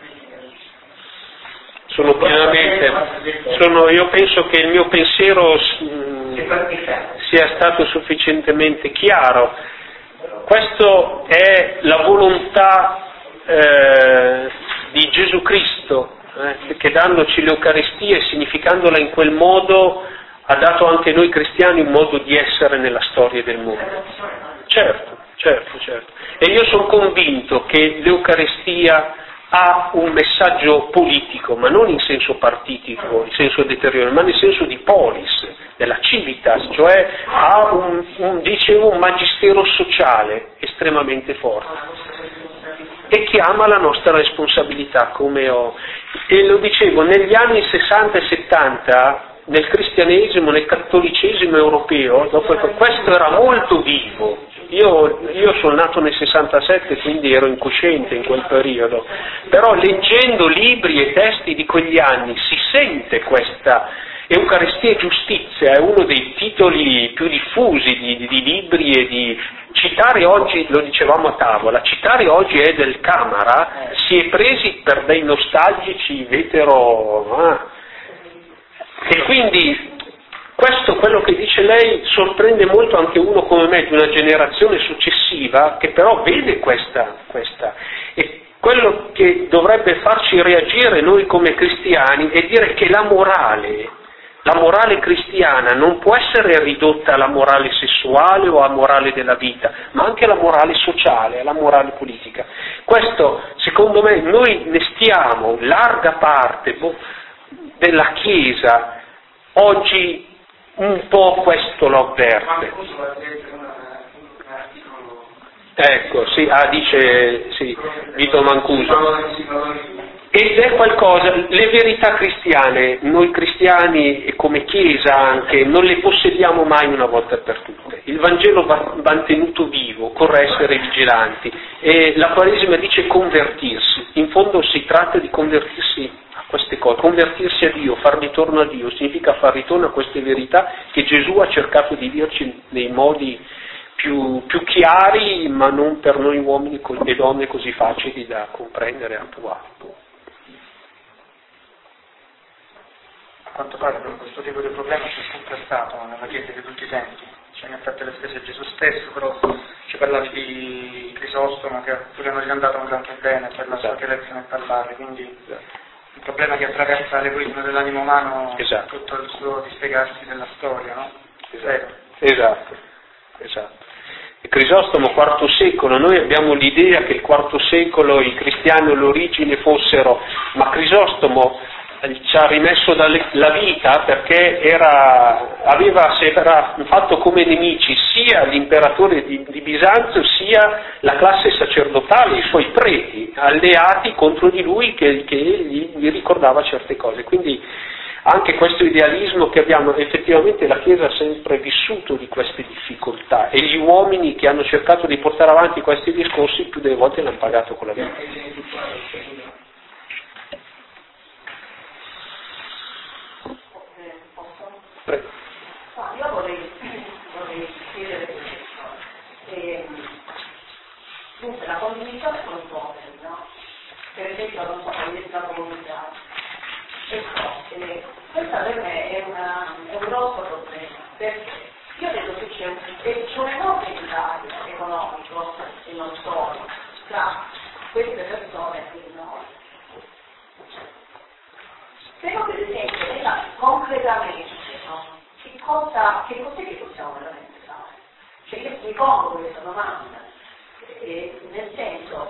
Sono pienamente, sono, io penso che il mio pensiero mh, sia stato sufficientemente chiaro. Questa è la volontà eh, di Gesù Cristo, eh, che dandoci l'Eucaristia e significandola in quel modo ha dato anche a noi cristiani un modo di essere nella storia del mondo. Certo, certo, certo. E io sono convinto che l'Eucaristia ha un messaggio politico, ma non in senso partitico, in senso deteriore, ma nel senso di polis, della civitas, cioè ha un, un, dicevo, un magistero sociale estremamente forte. e chiama la nostra responsabilità, come ho... E lo dicevo, negli anni sessanta e settanta, nel cristianesimo, nel cattolicesimo europeo, dopo, questo era molto vivo. Io, io sono nato nel sessantasette, quindi ero incosciente in quel periodo, però leggendo libri e testi di quegli anni si sente questa Eucaristia e giustizia, è uno dei titoli più diffusi di, di, di libri e di citare oggi, lo dicevamo a tavola, citare oggi è del Camara, si è presi per dei nostalgici vetero, ah. E quindi questo, quello che dice lei, sorprende molto anche uno come me di una generazione successiva che però vede questa, questa. E quello che dovrebbe farci reagire noi come cristiani è dire che la morale, la morale cristiana non può essere ridotta alla morale sessuale o alla morale della vita, ma anche alla morale sociale, alla morale politica. Questo, secondo me, noi ne stiamo, larga parte della Chiesa, oggi un po' questo lo avverte. Ecco, sì, ah, dice sì, Vito Mancuso. Ed è qualcosa, le verità cristiane, noi cristiani come Chiesa anche, non le possediamo mai una volta per tutte. Il Vangelo va, va tenuto vivo, occorre essere vigilanti. E la Quaresima dice convertirsi, in fondo si tratta di convertirsi a queste cose, convertirsi a Dio, far ritorno a Dio, significa far ritorno a queste verità che Gesù ha cercato di dirci nei modi più, più chiari, ma non per noi uomini e donne così facili da comprendere e attuare. A quanto pare per questo tipo di problema c'è sempre stato nella Chiesa di tutti i tempi, ce ne ha fatte le stesse Gesù stesso, però ci parlavi di Crisostomo che pure non gli è andato anche bene per la sua chiarezza nel parlare, quindi il problema che attraversa l'egoismo dell'animo umano, esatto, tutto il suo dispiegarsi della storia, no? Esatto, esatto, esatto. Il Crisostomo quarto secolo, noi abbiamo l'idea che il quarto secolo i cristiani all'origine fossero, ma Crisostomo ci ha rimesso la vita perché era, aveva, era fatto come nemici sia l'imperatore di, di Bisanzio sia la classe sacerdotale, i suoi preti, alleati contro di lui che, che gli, gli ricordava certe cose. Quindi anche questo idealismo che abbiamo, effettivamente la Chiesa ha sempre vissuto di queste difficoltà e gli uomini che hanno cercato di portare avanti questi discorsi più delle volte l'hanno pagato con la vita. Prego. No, io vorrei, vorrei chiedere questo. Eh, dunque, la condivisione con i poveri, no? Per esempio, non so, la comunità. Ecco, eh, questa per me è, una, è un grosso problema, perché io vedo che c'è un, c'è un enorme divario economico, e non solo, tra queste persone e noi. Però per esempio, nella, concretamente, no? Che cosa, che cos'è che possiamo veramente fare? Cioè io mi pongo questa domanda, eh, nel senso,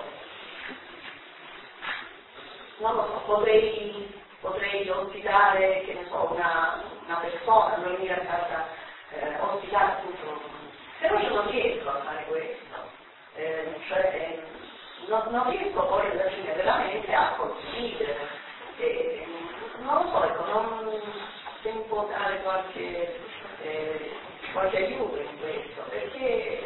non lo so, potrei, potrei ospitare, che ne so, una, una persona, venire a casa, eh, ospitare appunto, però io non riesco a fare questo, eh, cioè non, non riesco poi alla fine veramente a condividere. Eh, non lo so, ecco, non se mi può dare qualche, eh, qualche aiuto in questo, perché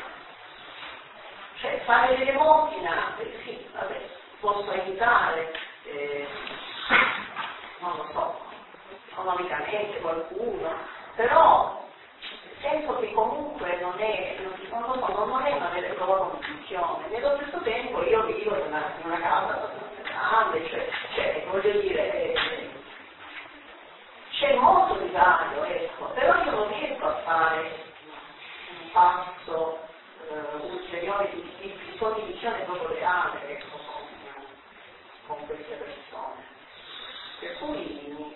cioè, fare l'elemosina, eh, sì, vabbè, posso aiutare, eh, non lo so, economicamente qualcuno, però penso che comunque non è, non, non, lo so, non è una vera e propria condizione. Nello stesso tempo io vivo in una, in una casa grande, cioè, cioè voglio dire, eh, c'è molto divario, ecco, però io non riesco a fare un passo eh, ulteriore di, di, di condivisione proprio reale, ecco, con, con queste persone. Per cui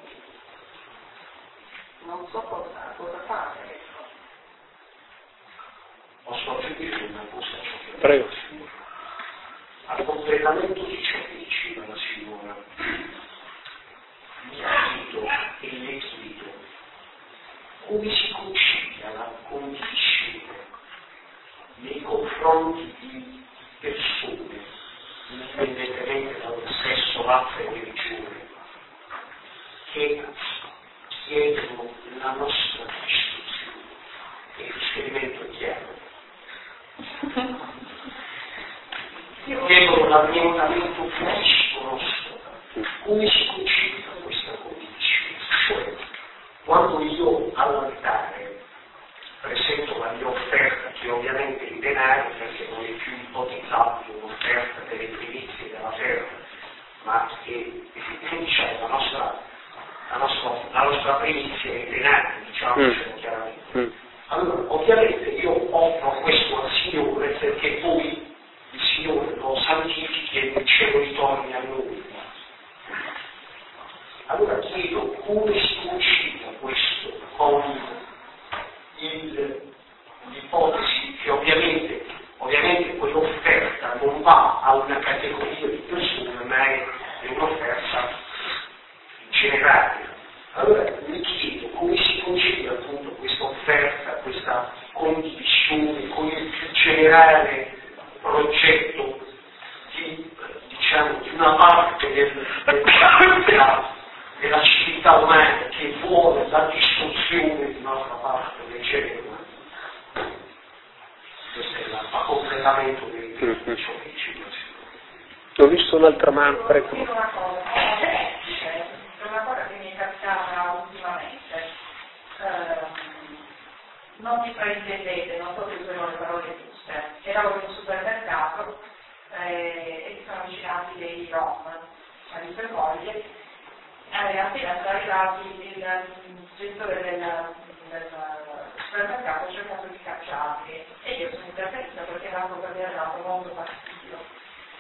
non so cosa, cosa fare, ecco. Posso aggiungere una cosa? Prego. Al completamento di ciò che diceva la signora, mi chiedo e le chiedo come si concilia la condivisione nei confronti di persone razza e religione che chiedono la nostra distruzione. E il riferimento è chiaro. Chiedono l'annientamento fisico nostro. Come si concipita questa condizione? Cioè, quando io all'altare presento la mia offerta, che ovviamente in denaro, perché non è più ipotizzabile un'offerta delle primizie della terra, ma che diciamo, la nostra, la nostra, la nostra primizia è in denaro, diciamocelo mm. chiaramente. Mm. Allora, ovviamente io offro questo al Signore perché poi il Signore lo santifichi e il cielo ritorni a noi. Allora chiedo come si concipia questo con il, l'ipotesi che ovviamente, ovviamente quell'offerta non va a una categoria di persone, ma è, è un'offerta generale. Allora mi chiedo come si concilia appunto questa offerta, questa condivisione con il più generale progetto di, diciamo, di una parte del, del, della, della civiltà umana che vuole la distruzione di un'altra parte del genere umano. Questo è il completamento di ciò che dicevo. Ho visto un'altra mano, prego. Una cosa, è una cosa che mi è capitata ultimamente. Eh, non mi fraintendete, non so se sono le parole giuste. Ero in un supermercato eh, e si sono avvicinati dei rom alle sue moglie. Eh, appena sono arrivati il, il gestore del, del supermercato ha cercato di cacciarli e io sono intervenuta perché l'hanno dato molto fastidio.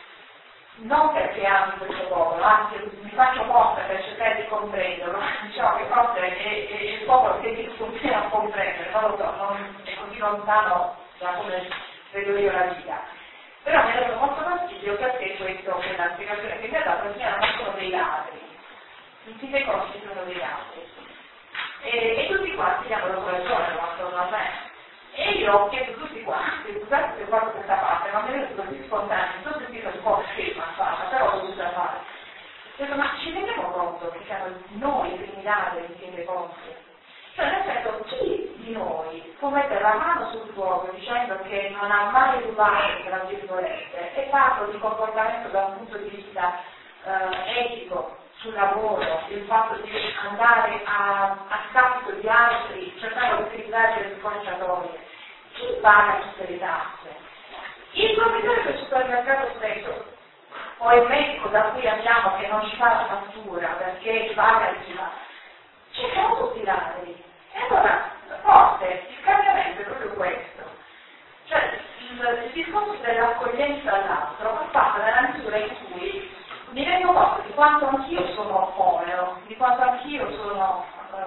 Non perché amo questo popolo, anzi mi faccio forza per cercare di comprenderlo, diciamo che forse è, è, è il popolo che mi continua a comprendere, non lo so, non, è così lontano da come vedo io la vita. Però mi ha dato molto fastidio perché questo, quella spiegazione che mi ha dato, mi erano solo dei ladri, in fin dei conti sono dei ladri. E, e tutti quanti hanno dato ragione attorno a me. E io ho chiesto tutti quanti, scusate se ho fatto questa parte, ma mi è venuto così spontaneo, mi sono sentita un po' scema fatta, però l'ho dovuta fare. Ho detto, ma ci rendiamo conto che siamo noi i primi ladri in fin dei conti? Cioè nel senso, chi di noi può mettere la mano sul fuoco dicendo che non ha mai rubato, tra virgolette, e parlo di comportamento da un punto di vista eh, etico, sul lavoro, il fatto di andare a, a scapito di altri, cercare di utilizzare le scorciatoie, chi paga tutte le tasse? Il proprietario del supermercato stesso, o il medico da cui andiamo che non ci fa la fattura perché paga il chi va, ci sono tutti i ladri. E allora, forse, il cambiamento è proprio questo. Cioè, il, il discorso dell'accoglienza all'altro va fatto nella misura in cui mi rendo conto di quanto anch'io sono povero, di quanto anch'io sono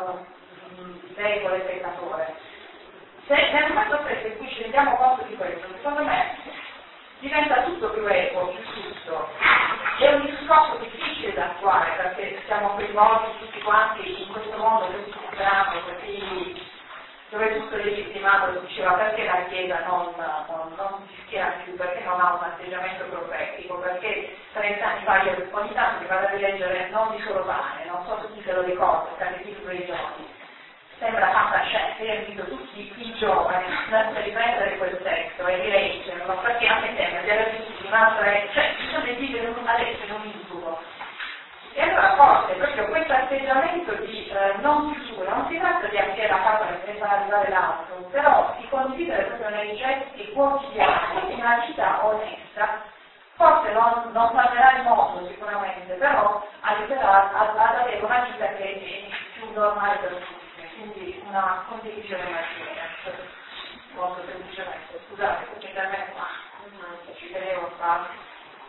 uh, debole e peccatore. Se nel momento stesso in cui ci rendiamo conto di questo, secondo me diventa tutto più equo, più giusto. È un discorso difficile da attuare perché siamo coinvolti tutti quanti in questo mondo così strano, così dove tutto è legittimato, lo diceva, perché la Chiesa non, non, non si schiera più, perché non ha un atteggiamento profetico, perché trent'anni fa io ogni tanto mi vado a rileggere non di solo pane, non so se chi se lo ricorda, il catechismo dei giorni, sembra fantascienza, io invito tutti i giovani a riprendere quel testo e rileggerlo, perché a me sembra di aver vissuto un'altra, cioè bisogna vivere una legge, non un incubo. E allora forse proprio questo atteggiamento di eh, non chiusura, non si tratta di aprire la casa per far arrivare l'altro, però di condividere proprio nei gesti quotidiani una vita onesta, forse non, non salverà il mondo sicuramente, però aiuterà ad avere una vita che è più normale per tutti, quindi una condivisione maggiore, molto semplicemente. Scusate, questo intervento, ma ci tenevo a fare.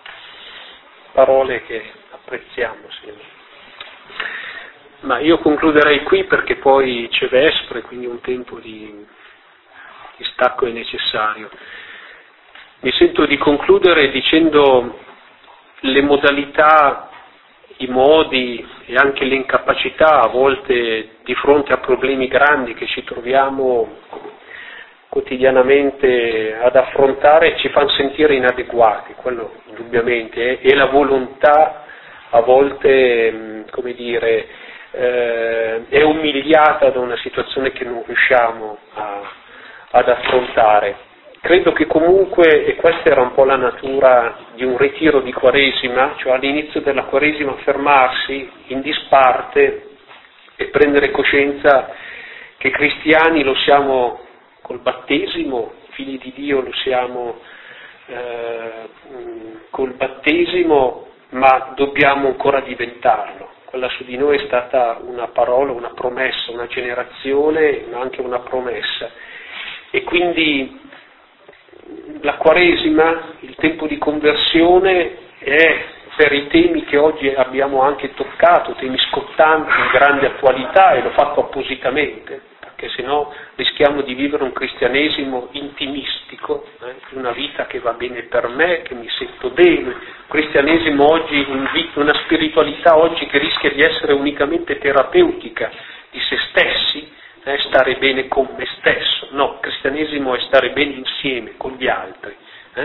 Parole che apprezziamo, sì. Ma io concluderei qui perché poi c'è Vespro, quindi un tempo di, di stacco è necessario. Mi sento di concludere dicendo le modalità, i modi e anche l'incapacità a volte di fronte a problemi grandi che ci troviamo quotidianamente ad affrontare ci fanno sentire inadeguati, quello indubbiamente, e la volontà a volte, come dire, eh, è umiliata da una situazione che non riusciamo a, ad affrontare. Credo che comunque, e questa era un po' la natura di un ritiro di Quaresima, cioè all'inizio della Quaresima fermarsi in disparte e prendere coscienza che cristiani lo siamo col battesimo, figli di Dio lo siamo eh, col battesimo, ma dobbiamo ancora diventarlo. Quella su di noi è stata una parola, una promessa, una generazione, ma anche una promessa. E quindi la Quaresima, il tempo di conversione, è per i temi che oggi abbiamo anche toccato, temi scottanti, di grande attualità, e l'ho fatto appositamente, perché sennò rischiamo di vivere un cristianesimo intimistico, eh, una vita che va bene per me, che mi sento bene, un cristianesimo oggi, una spiritualità oggi che rischia di essere unicamente terapeutica di se stessi, eh, stare bene con me stesso. No, il cristianesimo è stare bene insieme con gli altri. Eh.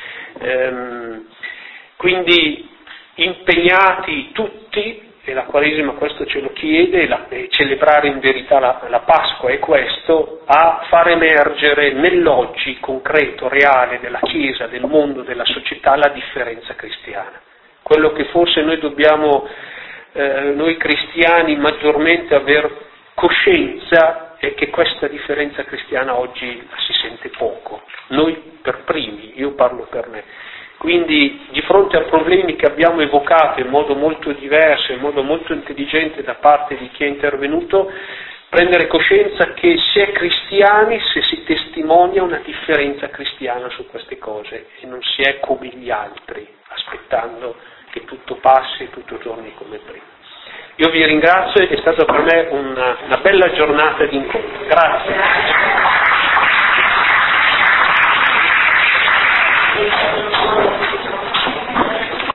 Ehm, quindi impegnati tutti, e la Quaresima questo ce lo chiede, la, e celebrare in verità la, la Pasqua è questo, a far emergere nell'oggi concreto, reale della Chiesa, del mondo, della società, la differenza cristiana. Quello che forse noi dobbiamo, eh, noi cristiani, maggiormente aver coscienza è che questa differenza cristiana oggi la si sente poco, noi per primi, io parlo per me. Quindi di fronte a problemi che abbiamo evocato in modo molto diverso, in modo molto intelligente da parte di chi è intervenuto, prendere coscienza che si è cristiani se si testimonia una differenza cristiana su queste cose e non si è come gli altri, aspettando che tutto passi e tutto torni come prima. Io vi ringrazio, è stata per me una, una bella giornata di incontro. Grazie.